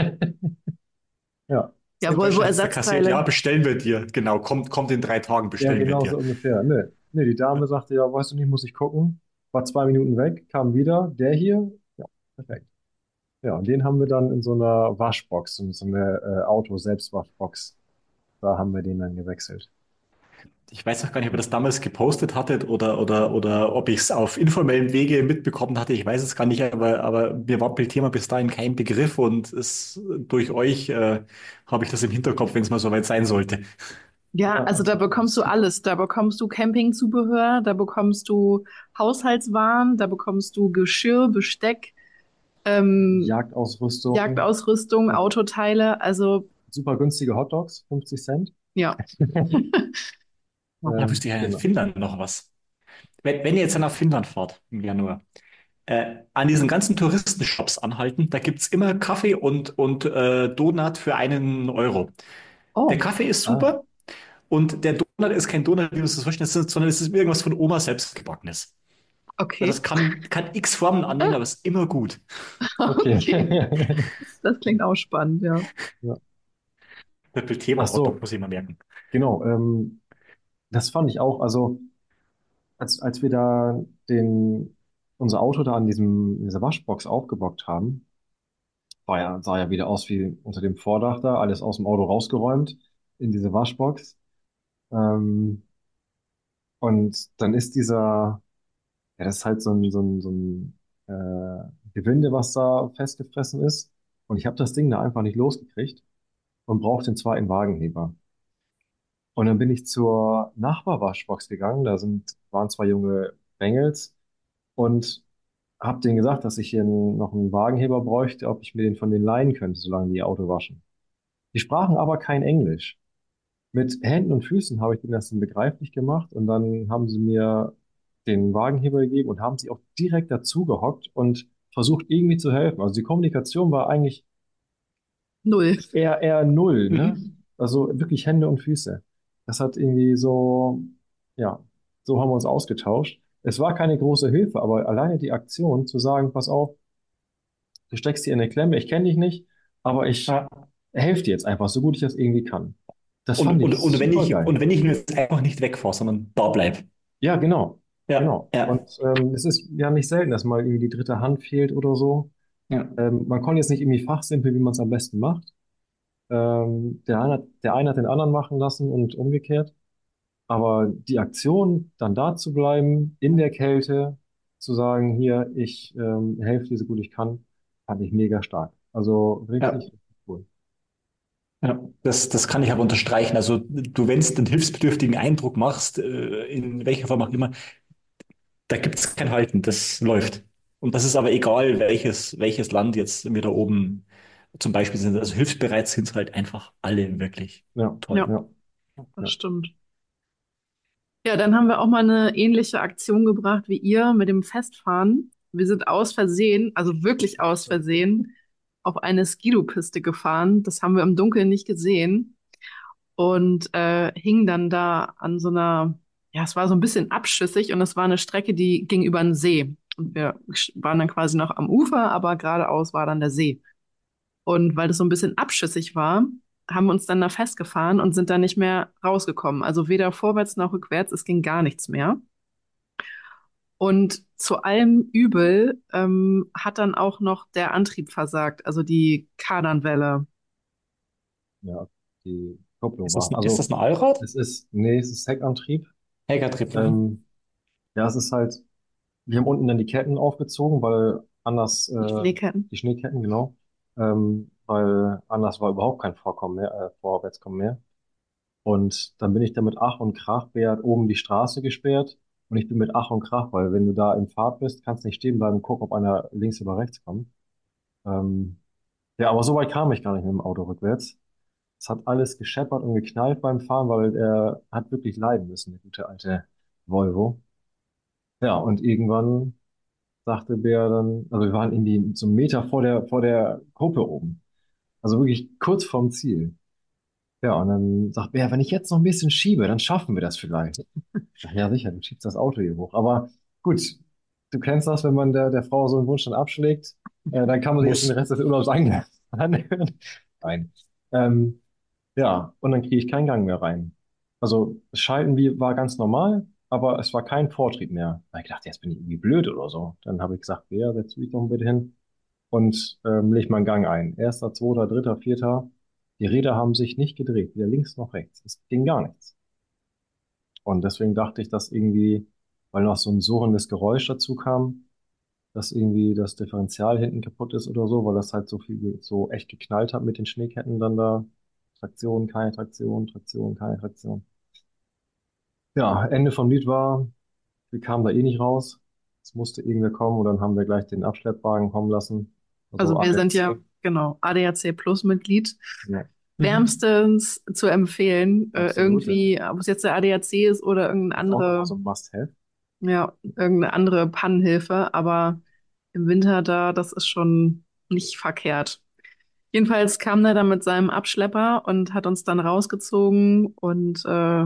Ja, Es Ja, wird Volvo wahrscheinlich extra kassiert, ja, Ersatzteile. bestellen wir dir. Genau, kommt in 3 Tagen, ja, bestellen wir genau dir. so ungefähr. Nee, die Dame sagte, ja, weißt du nicht, muss ich gucken. War 2 Minuten weg, kam wieder. Der hier? Ja, perfekt. Ja, und den haben wir dann in so einer Waschbox, in so einer Auto-Selbstwaschbox. Da haben wir den dann gewechselt. Ich weiß auch gar nicht, ob ihr das damals gepostet hattet oder ob ich es auf informellem Wege mitbekommen hatte. Ich weiß es gar nicht, aber mir war Bildthema bis dahin kein Begriff und durch euch habe ich das im Hinterkopf, wenn es mal soweit sein sollte. Ja, Ja, also da also das bekommst du ist alles. Da bekommst du Campingzubehör, da bekommst du Haushaltswaren, da bekommst du Geschirr, Besteck, ähm, Jagdausrüstung, Jagdausrüstung, ja, Autoteile. Also super günstige Hotdogs, 50 Cent. ja. Da wüsste ich ja in Genau. Finnland noch was. Wenn ihr jetzt dann nach Finnland fahrt im Januar, an diesen ganzen Touristenshops anhalten, da gibt's immer Kaffee und Donut für 1 Euro. Der Oh, Kaffee ist Ah, super und der Donut ist kein Donut, wie du es so vorstellst, sondern es ist irgendwas von Oma selbst gebackenes. Also okay. das kann x Formen annehmen, aber ist immer gut. okay. Okay. Das klingt auch spannend, ja. Ja. Ach Doppel-Thema Hotdog so, muss ich mal merken. genau. Das fand ich auch. Also, als wir da unser Auto da in dieser Waschbox aufgebockt haben, sah ja wieder aus wie unter dem Vordach da, alles aus dem Auto rausgeräumt in diese Waschbox. Ähm, und dann ist ja, das ist halt so ein Gewinde, was da festgefressen ist. Und ich habe das Ding da einfach nicht losgekriegt und brauchte den zweiten Wagenheber. Und dann bin ich zur Nachbarwaschbox gegangen. Waren zwei junge Bengels und habe denen gesagt, dass ich hier noch einen Wagenheber bräuchte, ob ich mir den von denen leihen könnte, solange die ihr Auto waschen. Die sprachen aber kein Englisch. Mit Händen und Füßen habe ich denen das dann begreiflich gemacht und dann haben sie mir den Wagenheber gegeben und haben sich auch direkt dazu gehockt und versucht irgendwie zu helfen. Also die Kommunikation war eigentlich Null. eher null, ne? Mhm. Also wirklich Hände und Füße. Das hat irgendwie so, ja, so haben wir uns ausgetauscht. Es war keine große Hilfe, aber alleine die Aktion zu sagen, pass auf, du steckst hier in eine Klemme, ich kenne dich nicht, aber ich Ja. helfe dir jetzt einfach, so gut ich das irgendwie kann. Das Und, fand und, ich und wenn super ich, geil. und wenn ich nur jetzt einfach nicht wegfahre, sondern da bleib. Ja, genau, Ja, genau. ja, Und es ist ja nicht selten, dass mal irgendwie die dritte Hand fehlt oder so. ja. Man kann jetzt nicht irgendwie fachsimpeln, wie man es am besten macht. Der eine hat den anderen machen lassen und umgekehrt. Aber die Aktion, dann da zu bleiben, in der Kälte, zu sagen, hier, ich helfe dir so gut ich kann, fand ich mega stark. Also Ja. richtig, richtig cool. Ja, das kann ich aber unterstreichen. Also du, wenn du den hilfsbedürftigen Eindruck machst, in welcher Form auch immer, da gibt es kein Halten, das läuft. Und das ist aber egal, welches Land jetzt wir da oben zum Beispiel sind. Also hilfsbereit sind halt einfach alle wirklich Ja, toll. Ja, ja, das ja. stimmt. Ja, dann haben wir auch mal eine ähnliche Aktion gebracht wie ihr mit dem Festfahren. Wir sind aus Versehen, also wirklich aus Versehen, auf eine Skidoo-Piste gefahren. Das haben wir im Dunkeln nicht gesehen und hingen dann da an so einer, ja, es war so ein bisschen abschüssig und es war eine Strecke, die ging über einen See. Und wir waren dann quasi noch am Ufer, aber geradeaus war dann der See. Und weil das so ein bisschen abschüssig war, haben wir uns dann da festgefahren und sind dann nicht mehr rausgekommen. Also weder vorwärts noch rückwärts, es ging gar nichts mehr. Und zu allem Übel hat dann auch noch der Antrieb versagt, also die Kardanwelle. Ja, die Kupplung Ist das war. ist Also das ein Allrad? nee, es ist Heckantrieb. Heckertrip. Mhm. Ähm, ja, es ist halt, wir haben unten dann die Ketten aufgezogen, weil anders, Die Schneeketten. die Schneeketten, genau, weil anders war überhaupt kein Vorkommen mehr, Vorwärtskommen mehr. Und dann bin ich da mit Ach und Krach, Bert, oben die Straße gesperrt, Und ich bin mit Ach und Krach, weil wenn du da in Fahrt bist, kannst du nicht stehen bleiben und gucken, ob einer links oder rechts kommt. Ähm, ja, aber so weit kam ich gar nicht mit dem Auto rückwärts. Es hat alles gescheppert und geknallt beim Fahren, weil er hat wirklich leiden müssen, der gute alte Volvo. Ja, und irgendwann sagte Bär dann, also wir waren irgendwie so einen Meter vor der Kuppe oben. Also wirklich kurz vorm Ziel. Ja, und dann sagt Bär, wenn ich jetzt noch ein bisschen schiebe, dann schaffen wir das vielleicht. Ich sag, ja, sicher, du schiebst das Auto hier hoch. Aber gut, du kennst das, wenn man der Frau so einen Wunsch dann abschlägt, dann kann man sich jetzt den Muss. Rest des Urlaubs anhören. Nein. Ja, und dann kriege ich keinen Gang mehr rein. Also das Schalten war ganz normal, aber es war kein Vortrieb mehr. Da hab ich gedacht, jetzt bin ich irgendwie blöd oder so. Dann habe ich gesagt, Bea, setz dich doch bitte hin und leg mal einen Gang ein. Erster, zweiter, dritter, vierter. Die Räder haben sich nicht gedreht, weder links noch rechts. Es ging gar nichts. Und deswegen dachte ich, dass irgendwie, weil noch so ein surrendes Geräusch dazu kam, dass irgendwie das Differential hinten kaputt ist oder so, weil das halt so viel, so echt geknallt hat mit den Schneeketten dann da. Traktion, keine Traktion, Traktion, keine Traktion. Ja, Ende vom Lied war, wir kamen da eh nicht raus. Es musste irgendwer kommen und dann haben wir gleich den Abschleppwagen kommen lassen. Also Also wir sind ja, ADAC. genau, ADAC Plus Mitglied. Ja, Wärmstens zu empfehlen, absolut. Ja. irgendwie, ob es jetzt der ADAC ist oder Das ist auch immer so ein Must-have. ja, irgendeine andere Pannenhilfe, aber im Winter da, das ist schon nicht verkehrt. Jedenfalls kam er dann mit seinem Abschlepper und hat uns dann rausgezogen und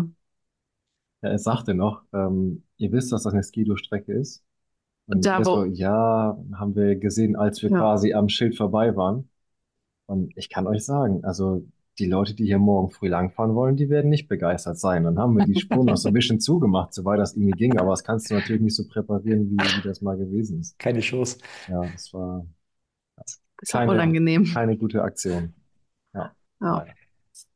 Ja, er sagte noch, ihr wisst, dass das eine Skido-Strecke ist. Und da wir so, wo, ja, haben wir gesehen, als wir ja, quasi am Schild vorbei waren. Und ich kann euch sagen, also die Leute, die hier morgen früh langfahren wollen, die werden nicht begeistert sein. Dann haben wir die Spur noch so ein bisschen zugemacht, soweit das irgendwie ging. Aber das kannst du natürlich nicht so präparieren, wie das mal gewesen ist. Keine Chance. Ja, das war bisschen keine, unangenehm. keine gute Aktion. Ja, Ja. leider.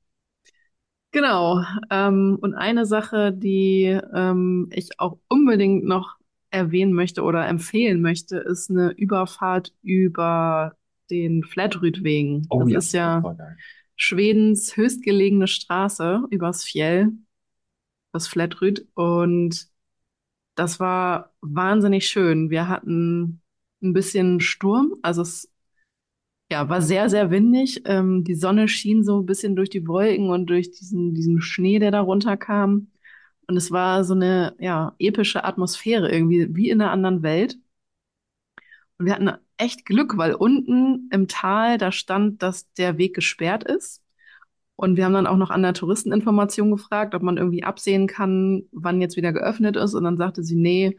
Genau. Und eine Sache, die ich auch unbedingt noch erwähnen möchte oder empfehlen möchte, ist eine Überfahrt über den Flatrydwegen. Oh Das ja, ist das ja war geil. Schwedens höchstgelegene Straße übers Fjäll, das Flatryd. Und das war wahnsinnig schön. Wir hatten ein bisschen Sturm, also es ja, war sehr, sehr windig. Die Sonne schien so ein bisschen durch die Wolken und durch diesen Schnee, der da runterkam. Und es war so eine, ja, epische Atmosphäre irgendwie, wie in einer anderen Welt. Und wir hatten echt Glück, weil unten im Tal, da stand, dass der Weg gesperrt ist. Und wir haben dann auch noch an der Touristeninformation gefragt, ob man irgendwie absehen kann, wann jetzt wieder geöffnet ist. Und dann sagte sie, nee,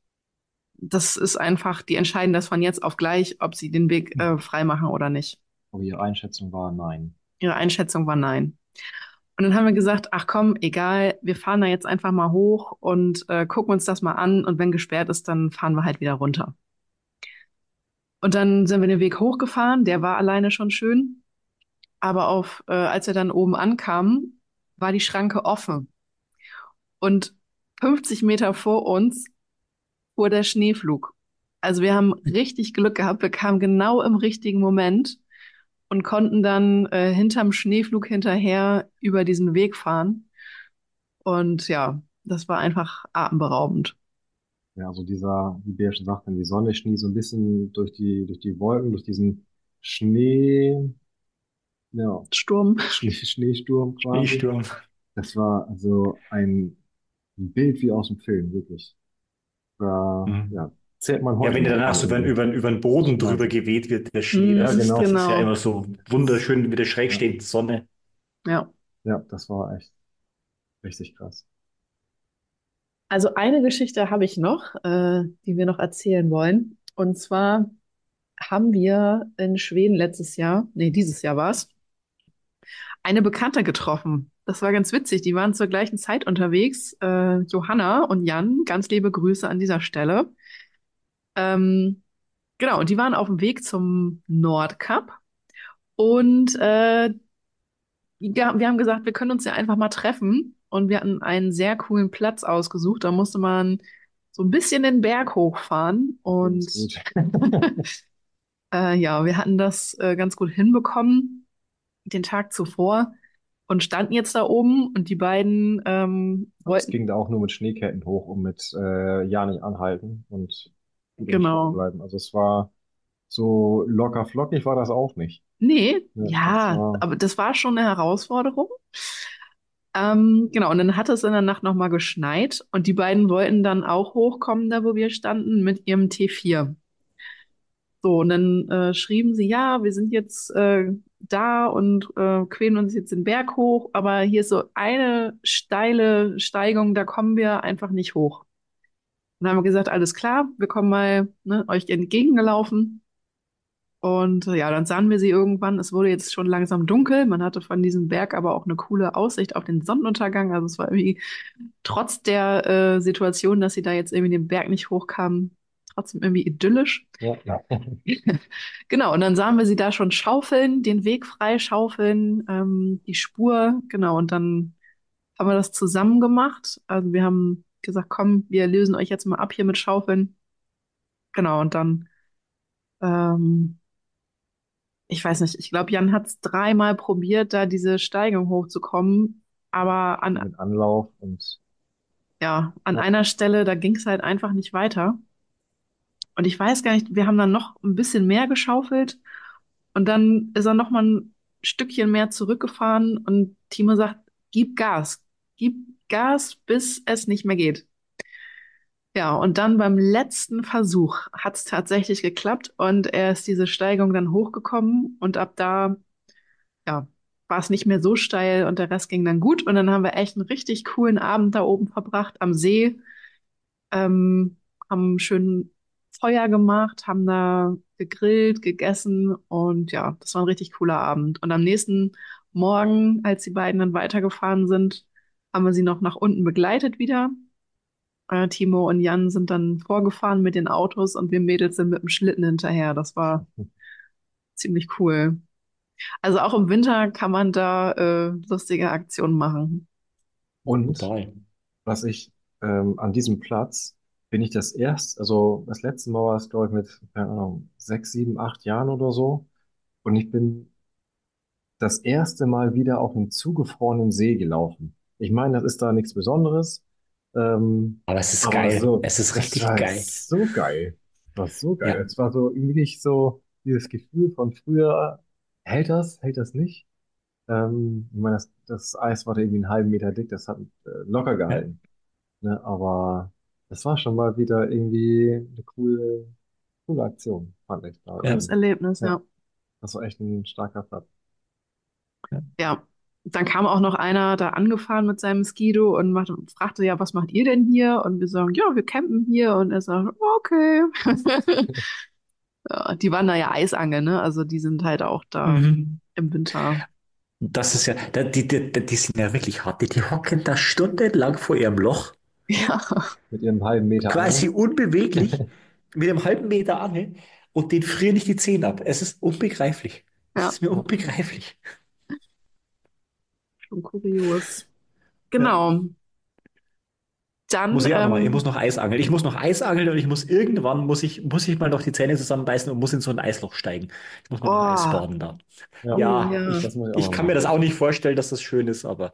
das ist einfach, die entscheiden das von jetzt auf gleich, ob sie den Weg frei machen oder nicht. Aber Ihre Einschätzung war nein. Ihre Einschätzung war nein. Und dann haben wir gesagt, ach komm, egal, wir fahren da jetzt einfach mal hoch und gucken uns das mal an. Und wenn gesperrt ist, dann fahren wir halt wieder runter. Und dann sind wir den Weg hochgefahren. Der war alleine schon schön. Aber als wir dann oben ankamen, war die Schranke offen. Und 50 Meter vor uns fuhr der Schneeflug. Also wir haben richtig Glück gehabt. Wir kamen genau im richtigen Moment und konnten dann hinterm Schneeflug hinterher über diesen Weg fahren. Und ja, das war einfach atemberaubend. Ja, also wie Bea schon sagte, die Sonne schien so ein bisschen durch die Wolken, durch diesen Schnee, ja, Sturm. Schneesturm quasi. Schneesturm. Das war also ein Bild wie aus dem Film, wirklich. Da, Mhm. ja, zählt man Ja, heute wenn der noch danach dran so irgendwie. über den Boden drüber Wahnsinn. geweht wird, der Schnee, Ja, das genau. ist ja Genau. immer so wunderschön mit der schräg Ja, stehenden Sonne. Ja. ja, das war echt richtig krass. Also eine Geschichte habe ich noch, die wir noch erzählen wollen. Und zwar haben wir in Schweden letztes Jahr, nee, dieses Jahr war es, eine Bekannte getroffen. Das war ganz witzig. Die waren zur gleichen Zeit unterwegs. Johanna und Jan, ganz liebe Grüße an dieser Stelle. Ähm, genau, und die waren auf dem Weg zum Nordkap. Und wir haben gesagt, wir können uns ja einfach mal treffen. Und wir hatten einen sehr coolen Platz ausgesucht. Da musste man so ein bisschen den Berg hochfahren. Das ist Und gut. ja, wir hatten das ganz gut hinbekommen den Tag zuvor. und standen jetzt da oben und die beiden Es wollten, ging da auch nur mit Schneeketten hoch und mit ja nicht anhalten und gut im Stehen genau. bleiben. Also es war so locker flockig war das auch nicht. Nee, Ja, das ja, war aber das war schon eine Herausforderung. Genau, und dann hat es in der Nacht nochmal geschneit und die beiden wollten dann auch hochkommen, da wo wir standen, mit ihrem T4. So, und dann schrieben sie, ja, wir sind jetzt da und quälen uns jetzt den Berg hoch, aber hier ist so eine steile Steigung, da kommen wir einfach nicht hoch. Und dann haben wir gesagt, alles klar, wir kommen mal euch entgegengelaufen. Und ja, dann sahen wir sie irgendwann. Es wurde jetzt schon langsam dunkel. Man hatte von diesem Berg aber auch eine coole Aussicht auf den Sonnenuntergang. Also es war irgendwie trotz der Situation, dass sie da jetzt irgendwie den Berg nicht hochkamen, trotzdem irgendwie idyllisch. ja, ja. Genau, und dann sahen wir sie da schon schaufeln, den Weg frei schaufeln, die Spur, genau, und dann haben wir das zusammen gemacht. Also wir haben gesagt, komm, wir lösen euch jetzt mal ab hier mit Schaufeln. Genau, und dann, ähm, ich weiß nicht, ich glaube, Jan hat es dreimal probiert, da diese Steigung hochzukommen, aber Mit Anlauf und ja, an ja, einer Stelle, da ging es halt einfach nicht weiter. Und ich weiß gar nicht, wir haben dann noch ein bisschen mehr geschaufelt. Und dann ist er noch mal ein Stückchen mehr zurückgefahren und Timo sagt, gib Gas, bis es nicht mehr geht. Ja, und dann beim letzten Versuch hat es tatsächlich geklappt und er ist diese Steigung dann hochgekommen und ab da, ja, war es nicht mehr so steil und der Rest ging dann gut und dann haben wir echt einen richtig coolen Abend da oben verbracht am See, haben schön Feuer gemacht, haben da gegrillt, gegessen und ja, das war ein richtig cooler Abend. Und am nächsten Morgen, als die beiden dann weitergefahren sind, haben wir sie noch nach unten begleitet wieder. Timo und Jan sind dann vorgefahren mit den Autos und wir Mädels sind mit dem Schlitten hinterher. Das war ziemlich cool. Also auch im Winter kann man da lustige Aktionen machen. und Total. was ich an diesem Platz bin ich also das letzte Mal war es, glaube ich, mit, keine Ahnung, 6, 7, 8 Jahren oder so. Und ich bin das erste Mal wieder auf einem zugefrorenen See gelaufen. Ich meine, das ist da nichts Besonderes. Aber es ist Aber geil. so, Es ist das richtig war geil. so geil. Das war so geil. Ja. Es war so irgendwie so dieses Gefühl von früher, hält das nicht? Ich meine, das Eis war da irgendwie einen halben Meter dick, das hat locker Ja. gehalten. Ne? Aber das war schon mal wieder irgendwie eine coole Aktion, fand ich da. Ja. Cooles Erlebnis, Ja, ja. das war echt ein starker Platz. Ja. Ja, dann kam auch noch einer da angefahren mit seinem Skido und fragte, ja, was macht ihr denn hier? Und wir sagen, ja, wir campen hier. Und er sagt, okay. Ja, die waren da ja Eisangeln, ne? Also die sind halt auch da Mhm. im Winter. Das ist ja, die sind ja wirklich hart. Die hocken da stundenlang vor ihrem Loch, Ja, Mit ihrem halben Meter quasi Angel. unbeweglich, mit einem halben Meter Angel und den frieren nicht die Zähne ab. Es ist unbegreiflich. Es ja, ist mir Ja. unbegreiflich. schon kurios. Ja. Genau. Dann, Muss ich auch noch mal. Ich muss noch Eis angeln. Ich muss noch Eis angeln und ich muss irgendwann, muss ich mal noch die Zähne zusammenbeißen und muss in so ein Eisloch steigen. Ich muss mal noch Eis oh, baden da. Ja, oh Ja, ja, das muss ich auch ich mal kann mir das machen. auch nicht vorstellen, dass das schön ist, aber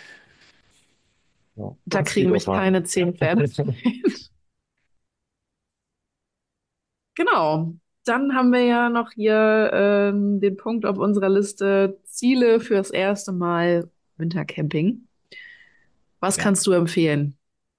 Ja. da Und kriegen Speedo mich fahren. keine 10 Pferde. Genau. Dann haben wir ja noch hier den Punkt auf unserer Liste Ziele fürs erste Mal Wintercamping. Was ja. kannst du empfehlen?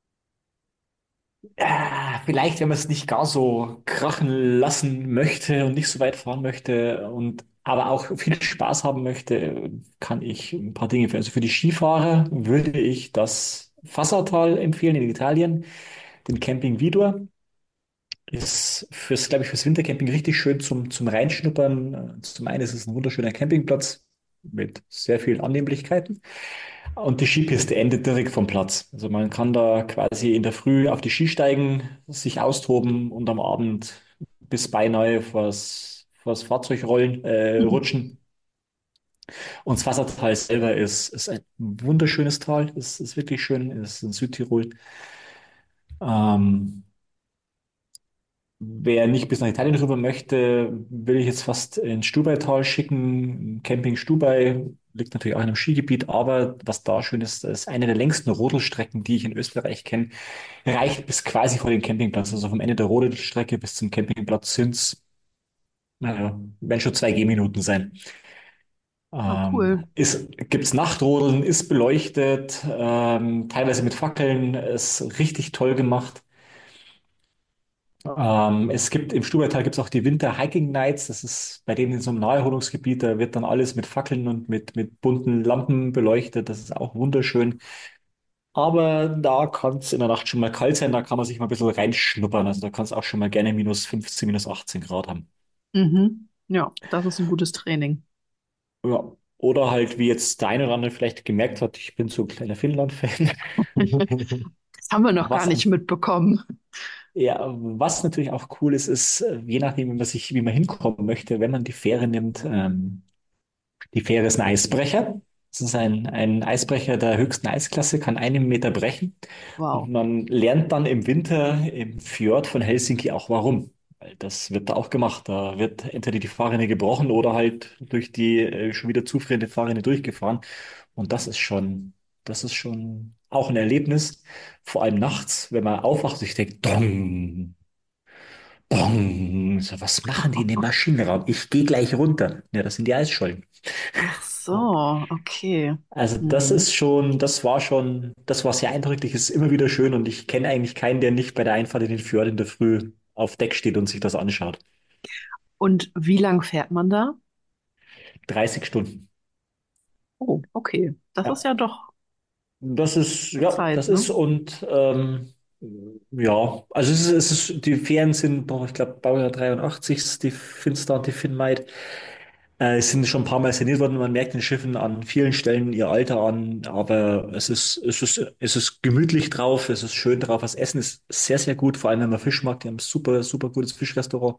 Vielleicht, wenn man es nicht gar so krachen lassen möchte und nicht so weit fahren möchte und aber auch viel Spaß haben möchte, kann ich ein paar Dinge für. Also für die Skifahrer würde ich das Fassatal empfehlen in Italien, den Camping Vidor. Ist glaube ich, fürs Wintercamping richtig schön zum Reinschnuppern. Zum einen ist es ein wunderschöner Campingplatz mit sehr vielen Annehmlichkeiten. Und die Skipiste endet direkt vom Platz. Also man kann da quasi in der Früh auf die Ski steigen, sich austoben und am Abend bis beinahe vors Fahrzeug rutschen. Und das Wassertal selber ist ein wunderschönes Tal. Ist wirklich schön. Ist in Südtirol. Ähm, Wer nicht bis nach Italien rüber möchte, will ich jetzt fast ins Stubaital schicken. Camping Stubai liegt natürlich auch in einem Skigebiet, aber was da schön ist, ist eine der längsten Rodelstrecken, die ich in Österreich kenne, reicht bis quasi vor den Campingplatz. Also vom Ende der Rodelstrecke bis zum Campingplatz sind's, naja, werden schon 2 Gehminuten sein. Ah, cool. Gibt's Nachtrodeln, ist beleuchtet, teilweise mit Fackeln, ist richtig toll gemacht. Es gibt im Stubaital gibt's auch die Winter Hiking Nights. Das ist bei denen in so einem Naherholungsgebiet, da wird dann alles mit Fackeln und mit bunten Lampen beleuchtet. Das ist auch wunderschön. Aber da kann es in der Nacht schon mal kalt sein, da kann man sich mal ein bisschen reinschnuppern. Also da kann es auch schon mal gerne minus 15, minus 18 Grad haben. Mhm. Ja, das ist ein gutes Training. Ja. Oder halt, wie jetzt der eine oder andere vielleicht gemerkt hat, ich bin so ein kleiner Finnland-Fan. Das haben wir noch gar Was, nicht mitbekommen. ja, was natürlich auch cool ist, ist, je nachdem, wie man hinkommen möchte, wenn man die Fähre nimmt, die Fähre ist ein Eisbrecher. Das ist ein Eisbrecher der höchsten Eisklasse, kann 1 Meter brechen. Und Wow. man lernt dann im Winter im Fjord von Helsinki auch warum. Weil das wird da auch gemacht. Da wird entweder die Fahrrinne gebrochen oder halt durch die schon wieder zufrierende Fahrrinne durchgefahren. Und das ist schon auch ein Erlebnis. Vor allem nachts, wenn man aufwacht, sich denkt, dong, dong. So, was machen die in dem Maschinenraum? Ich gehe gleich runter. Ja, das sind die Eisschollen. Ach so, okay. Also Mhm. das war sehr eindrücklich, ist immer wieder schön und ich kenne eigentlich keinen, der nicht bei der Einfahrt in den Fjord in der Früh auf Deck steht und sich das anschaut. Und wie lang fährt man da? 30 Stunden. Oh, okay. Das ist Ja, ja doch Zeit, das ne? ist und ja, also die Fähren sind, boah, ich glaube, Baujahr 83, die Finstar und die Finnmaid. Es sind schon ein paar Mal saniert worden. Man merkt den Schiffen an vielen Stellen ihr Alter an, aber es ist gemütlich drauf, es ist schön drauf. Das Essen ist sehr, sehr gut, vor allem wenn man Fisch mag. Die haben ein super, super gutes Fischrestaurant.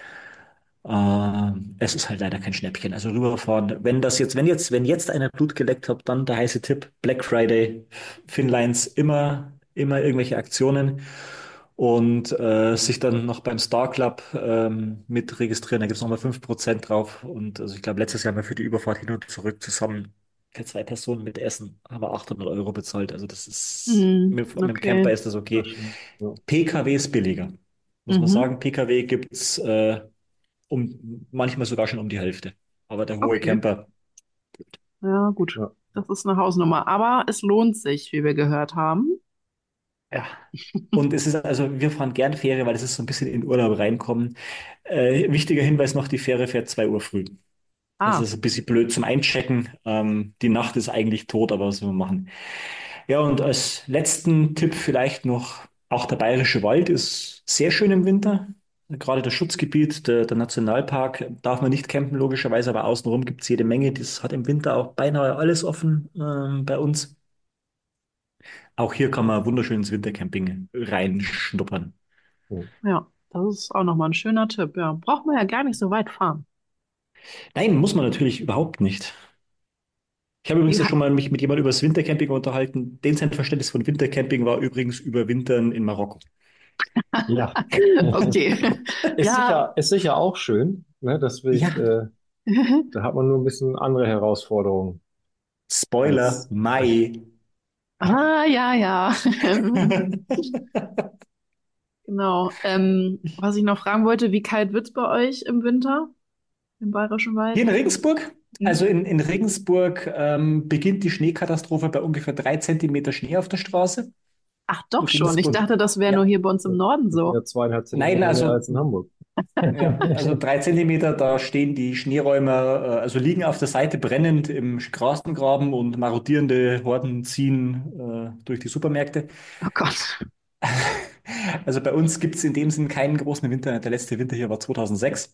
Es ist halt leider kein Schnäppchen. Also rüberfahren. Wenn jetzt einer Blut geleckt hat, dann der heiße Tipp. Black Friday, Finnlines, immer irgendwelche Aktionen und sich dann noch beim Star Club mit registrieren. Da gibt es nochmal 5% drauf. Und also ich glaube, letztes Jahr haben wir für die Überfahrt hin und zurück zusammen für 2 Personen mit Essen haben wir 800 € bezahlt. Also das ist, Mhm. mit dem Okay. Camper ist das Das okay. stimmt. Ja. PKW ist billiger. Muss man Mhm. sagen, PKW gibt's manchmal sogar schon um die Hälfte. Aber der hohe Okay. Camper, Ja, gut. Ja. Das ist eine Hausnummer. Aber es lohnt sich, wie wir gehört haben. ja. Und es ist also, wir fahren gern Fähre, weil es ist so ein bisschen in Urlaub reinkommen. Wichtiger Hinweis noch, die Fähre fährt 2 Uhr früh. Das Ah, ist ein bisschen blöd zum Einchecken. Die Nacht ist eigentlich tot, aber was will man machen? Ja, und als letzten Tipp vielleicht noch, auch der Bayerische Wald ist sehr schön im Winter. Gerade das Schutzgebiet, der Nationalpark, darf man nicht campen, logischerweise, aber außenrum gibt es jede Menge. Das hat im Winter auch beinahe alles offen bei uns. Auch hier kann man wunderschön ins Wintercamping reinschnuppern. Ja. ja. Das ist auch nochmal ein schöner Tipp. Ja, braucht man ja gar nicht so weit fahren. Nein, muss man natürlich überhaupt nicht. Ich habe übrigens ja Ja, schon mal mich mit jemandem über das Wintercamping unterhalten. Den sein Verständnis von Wintercamping war übrigens Überwintern in Marokko. Ja. okay. Ja. Ist sicher auch schön, ne? Ja, Da hat man nur ein bisschen andere Herausforderungen Spoiler, als, Mai. Ah, ja, ja. Genau. Was ich noch fragen wollte, wie kalt wird's bei euch im Winter im Bayerischen Hier Wald? in Regensburg, also Hm? in Regensburg beginnt die Schneekatastrophe bei ungefähr 3 Zentimeter Schnee auf der Straße. Ach, doch schon. Ich Regensburg, dachte, das wäre ja, nur hier bei uns im Norden das sind so. ja 2,5 nein, Zentimeter mehr also als in Hamburg. ja, also 3 Zentimeter, da stehen die Schneeräume, also liegen auf der Seite brennend im Straßengraben und marodierende Horden ziehen durch die Supermärkte. Oh Gott. Also bei uns gibt es in dem Sinn keinen großen Winter. Der letzte Winter hier war 2006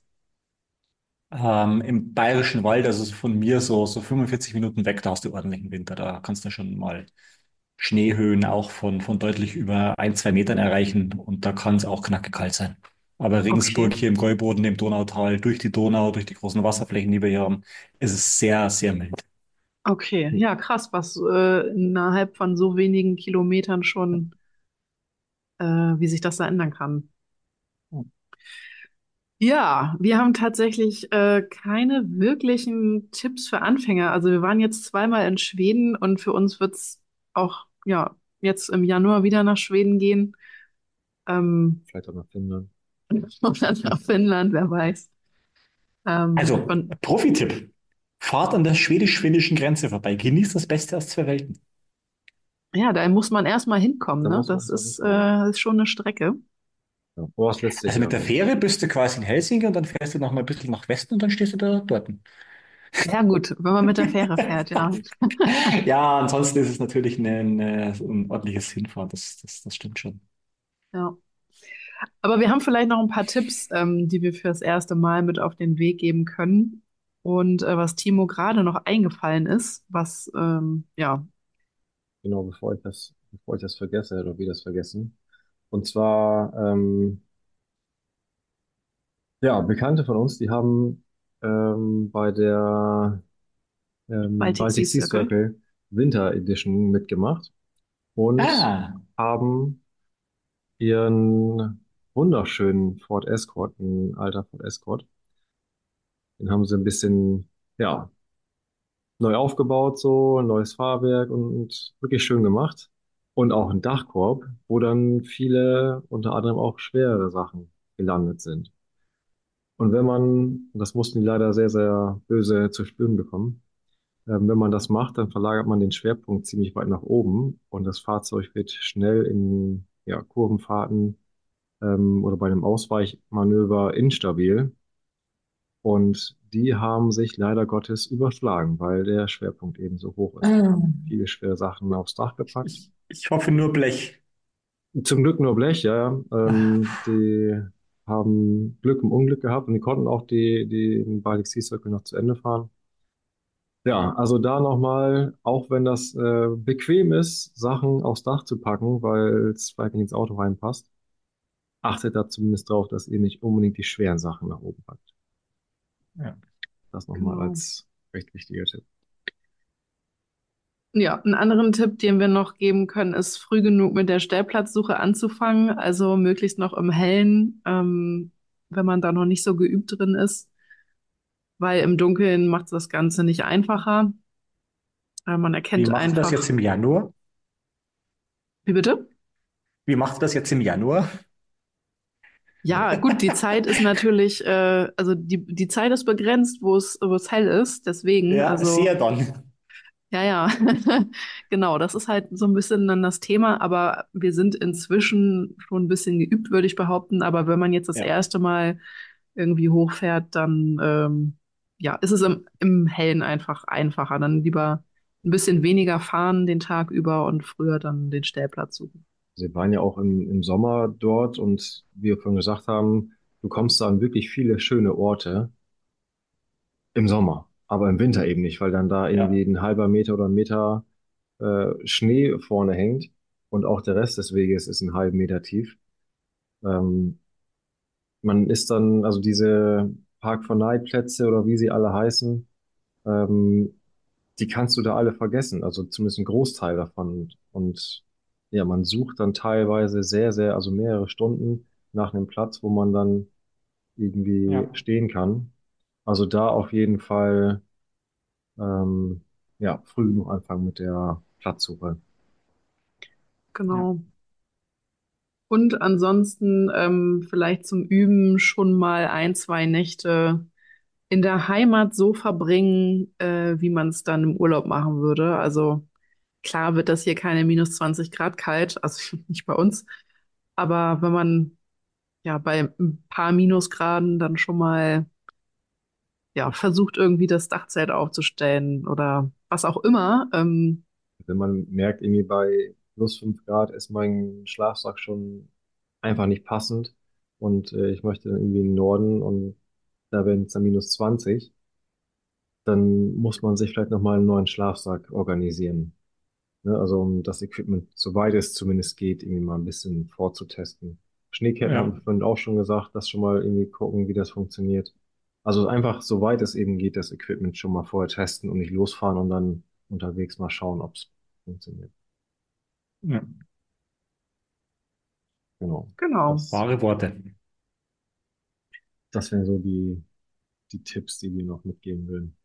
im Bayerischen Wald, also von mir so 45 Minuten weg, da hast du ordentlichen Winter. Da kannst du schon mal Schneehöhen auch von deutlich über 1, 2 Metern erreichen und da kann es auch knackig kalt sein. Aber Okay. Regensburg hier im Gäuboden, im Donautal, durch die Donau, durch die großen Wasserflächen, die wir hier haben, ist es sehr, sehr mild. Okay. Ja, krass, was innerhalb von so wenigen Kilometern schon, wie sich das da ändern kann. Ja, wir haben tatsächlich keine wirklichen Tipps für Anfänger. Also wir waren jetzt zweimal in Schweden und für uns wird's auch ja jetzt im Januar wieder nach Schweden gehen. Vielleicht auch nach Finnland. Oder nach Finnland, wer weiß. Also, Und Profi-Tipp. Fahrt an der schwedisch-finnischen Grenze vorbei. Genießt das Beste aus zwei Welten. ja, da muss man erstmal hinkommen, Da ne? muss man Das erst mal hinkommen. ist schon eine Strecke. Ja. Wo warst du letztes Also Jahr mit der dann? Fähre bist du quasi in Helsinki und dann fährst du noch mal ein bisschen nach Westen und dann stehst du da dort. Ja gut, wenn man mit der Fähre fährt, ja. Ja, ansonsten ist es natürlich ein ordentliches Hinfahren. Das stimmt schon. Ja. Aber wir haben vielleicht noch ein paar Tipps, die wir fürs erste Mal mit auf den Weg geben können. Und was Timo gerade noch eingefallen ist, was ja, Genau, bevor ich das vergesse oder wir das vergessen. Und zwar, ja, Bekannte von uns, die haben bei der Baltic Sea Baltic Sea Circle. Circle Winter Edition mitgemacht und Ah, haben ihren wunderschönen Ford Escort, ein alter Ford Escort, den haben sie ein bisschen, ja, neu aufgebaut, so, ein neues Fahrwerk und wirklich schön gemacht. Und auch ein Dachkorb, wo dann viele, unter anderem auch schwere Sachen gelandet sind. Und wenn man, und das mussten die leider sehr, sehr böse zu spüren bekommen, wenn man das macht, dann verlagert man den Schwerpunkt ziemlich weit nach oben und das Fahrzeug wird schnell in ja, Kurvenfahrten oder bei einem Ausweichmanöver instabil. Und die haben sich leider Gottes überschlagen, weil der Schwerpunkt eben so hoch ist. Die haben viele schwere Sachen aufs Dach gepackt. ich hoffe nur Blech. Zum Glück nur Blech, ja. Die haben Glück im Unglück gehabt und die konnten auch den Baltic Sea Circle noch zu Ende fahren. Ja, also da nochmal, auch wenn das bequem ist, Sachen aufs Dach zu packen, weil es vielleicht nicht ins Auto reinpasst, achtet da zumindest drauf, dass ihr nicht unbedingt die schweren Sachen nach oben packt. Ja. Das nochmal Genau. als recht wichtiger Tipp. Ja, einen anderen Tipp, den wir noch geben können, ist früh genug mit der Stellplatzsuche anzufangen, also möglichst noch im Hellen, wenn man da noch nicht so geübt drin ist, weil im Dunkeln macht das Ganze nicht einfacher. Man Wie erkennt macht ihr das jetzt einfach, im Januar? wie bitte? Wie macht ihr das jetzt im Januar? Ja, gut, die Zeit ist natürlich, also die Zeit ist begrenzt, wo es hell ist, deswegen, Ja, also sehr dann. ja, ja, genau, das ist halt so ein bisschen dann das Thema, aber wir sind inzwischen schon ein bisschen geübt, würde ich behaupten. Aber wenn man jetzt das Ja. erste Mal irgendwie hochfährt, dann ja, ist es im Hellen einfach einfacher. Dann lieber ein bisschen weniger fahren den Tag über und früher dann den Stellplatz suchen. Sie waren ja auch im Sommer dort und wie wir vorhin gesagt haben, du kommst da an wirklich viele schöne Orte im Sommer, aber im Winter eben nicht, weil dann da irgendwie Ja. ein halber Meter oder ein Meter Schnee vorne hängt und auch der Rest des Weges ist einen halben Meter tief. Ähm, Man ist dann, also diese Park-for-Night-Plätze oder wie sie alle heißen, ähm, die kannst du da alle vergessen, also zumindest ein Großteil davon. Und ja, man sucht dann teilweise sehr, sehr, also mehrere Stunden nach einem Platz, wo man dann irgendwie Ja. stehen kann. Also da auf jeden Fall ähm, ja, früh genug anfangen mit der Platzsuche. Ja. Genau. Und ansonsten vielleicht zum Üben schon mal ein, zwei Nächte in der Heimat so verbringen, wie man es dann im Urlaub machen würde. Also klar wird das hier keine minus 20 Grad kalt, also nicht bei uns. Aber wenn man ja bei ein paar Minusgraden dann schon mal ja versucht, irgendwie das Dachzelt aufzustellen oder was auch immer, Wenn man merkt, irgendwie bei plus 5 Grad ist mein Schlafsack schon einfach nicht passend und ich möchte dann irgendwie in den Norden und da werden es dann minus 20, dann muss man sich vielleicht nochmal einen neuen Schlafsack organisieren. Ne? Also um das Equipment, soweit es zumindest geht, irgendwie mal ein bisschen vorzutesten. Schneeketten haben Ja. wir vorhin auch schon gesagt, das schon mal irgendwie gucken, wie das funktioniert. Also einfach, soweit es eben geht, das Equipment schon mal vorher testen und nicht losfahren und dann unterwegs mal schauen, ob es funktioniert. Ja. Genau. genau. Das, Wahre Worte. Das wären so die Tipps, die wir noch mitgeben würden.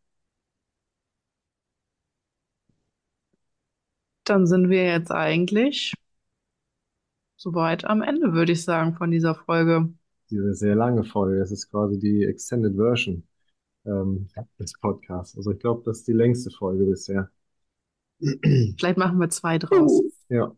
Dann sind wir jetzt eigentlich soweit am Ende, würde ich sagen, von dieser Folge. Diese sehr lange Folge, das ist quasi die Extended Version des Podcasts. Also ich glaube, das ist die längste Folge bisher. Vielleicht machen wir 2 draus. Ja.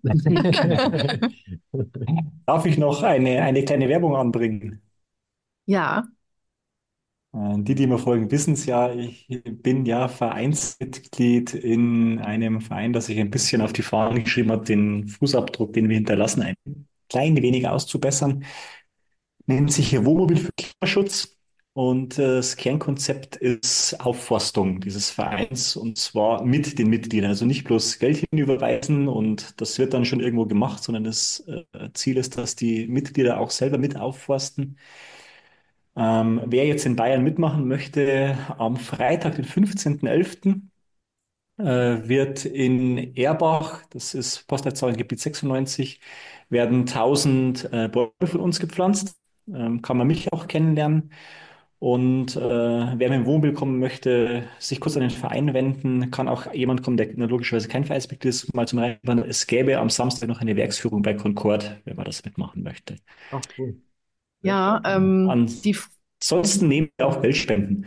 Darf ich noch eine kleine Werbung anbringen? Ja, Die mir folgen, wissen es ja, ich bin ja Vereinsmitglied in einem Verein, das sich ein bisschen auf die Fahne geschrieben hat, den Fußabdruck, den wir hinterlassen, ein klein wenig auszubessern. Nennt sich hier Wohnmobil für Klimaschutz. Und das Kernkonzept ist Aufforstung dieses Vereins und zwar mit den Mitgliedern. Also nicht bloß Geld hinüberweisen und das wird dann schon irgendwo gemacht, sondern das Ziel ist, dass die Mitglieder auch selber mit aufforsten. Wer jetzt in Bayern mitmachen möchte, am Freitag, den 15.11., wird in Erbach, das ist Postleitzahlengebiet 96, werden 1000 Bäume von uns gepflanzt. Kann man mich auch kennenlernen. Und wer mit dem Wohnmobil kommen möchte, sich kurz an den Verein wenden, kann auch jemand kommen, der logischerweise kein Vereinsmitglied ist, mal zum Reinfahren. Es gäbe am Samstag noch eine Werksführung bei Concord, wenn man das mitmachen möchte. Ach, cool. ja, die, Ansonsten nehmen wir auch Geldspenden.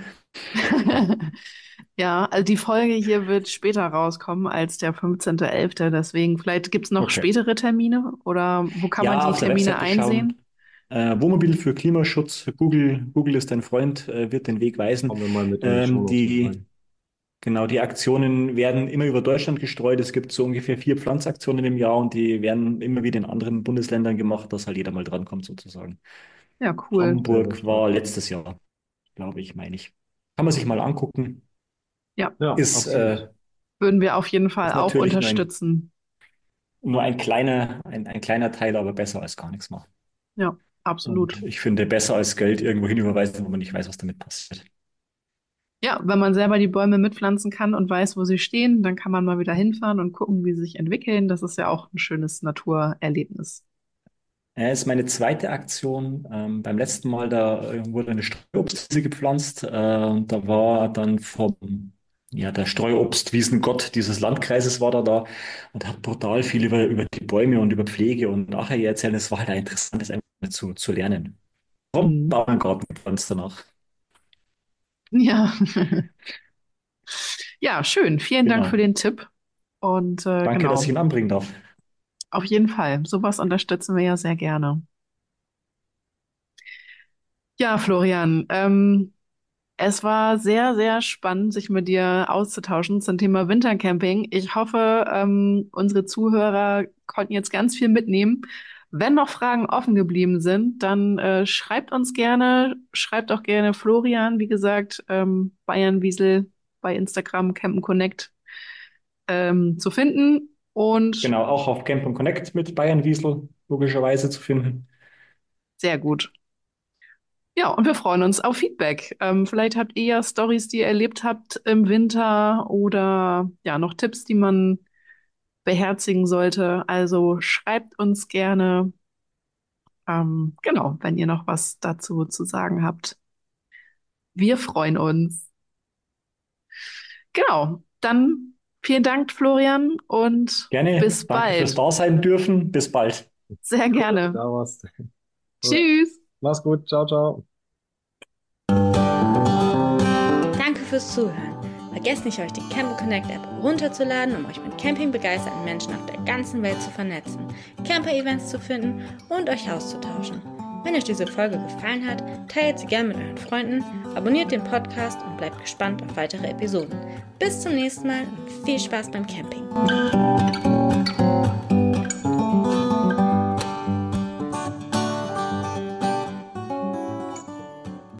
ja, also die Folge hier wird später rauskommen als der 15.11. Deswegen, vielleicht gibt es noch Okay. spätere Termine oder wo kann man Ja, die auf der Termine Webseite einsehen? schauen. Wohnmobil für Klimaschutz, Google ist dein Freund, wird den Weg weisen. Kommen wir mal mit in die Shownotes mit rein. Genau, die Aktionen werden immer über Deutschland gestreut. Es gibt so ungefähr 4 Pflanzaktionen im Jahr und die werden immer wieder in anderen Bundesländern gemacht, dass halt jeder mal drankommt sozusagen. Ja, cool. Hamburg war letztes Jahr, glaube ich, meine ich. Kann man sich mal angucken. Ja, Ist absolut. würden wir auf jeden Fall ist auch natürlich unterstützen. nur ein kleiner Teil, aber besser als gar nichts machen. Ja, absolut. Und ich finde, besser als Geld irgendwo hinüberweisen, wo man nicht weiß, was damit passiert. Ja, wenn man selber die Bäume mitpflanzen kann und weiß, wo sie stehen, dann kann man mal wieder hinfahren und gucken, wie sie sich entwickeln. Das ist ja auch ein schönes Naturerlebnis. Ist meine zweite Aktion. Beim letzten Mal, da wurde eine Streuobstwiese gepflanzt. Da war dann der Streuobstwiesengott dieses Landkreises war da und hat brutal viel über die Bäume und über Pflege und nachher erzählen. Es war halt interessant, das einfach zu lernen. Warum Mhm. Bauerngarten gepflanzt danach? Ja. Ja, schön. Vielen Dank Genau. für den Tipp. Und Danke, genau, dass ich ihn anbringen darf. auf jeden Fall. Sowas unterstützen wir ja sehr gerne. Ja, Florian, es war sehr, sehr spannend, sich mit dir auszutauschen zum Thema Wintercamping. Ich hoffe, unsere Zuhörer konnten jetzt ganz viel mitnehmen. Wenn noch Fragen offen geblieben sind, dann schreibt uns gerne, schreibt auch gerne Florian, wie gesagt, Bayern Wiesel bei Instagram Campen Connect zu finden. Und Genau, auch auf Camp und Connect mit Bayern Wiesel logischerweise zu finden. sehr gut. Ja, und wir freuen uns auf Feedback. Vielleicht habt ihr ja Stories, die ihr erlebt habt im Winter oder ja, noch Tipps, die man beherzigen sollte. Also schreibt uns gerne, genau, wenn ihr noch was dazu zu sagen habt. Wir freuen uns. Genau, dann vielen Dank, Florian, und Gerne, bis danke fürs bald. Dasein dürfen. Bis bald. Sehr gerne. Da war's. Tschüss. Mach's gut. Ciao, ciao. Danke fürs Zuhören. Vergesst nicht, euch die Camp Connect App runterzuladen, um euch mit campingbegeisterten Menschen auf der ganzen Welt zu vernetzen, Camper-Events zu finden und euch auszutauschen. Wenn euch diese Folge gefallen hat, teilt sie gerne mit euren Freunden, abonniert den Podcast und bleibt gespannt auf weitere Episoden. Bis zum nächsten Mal und viel Spaß beim Camping.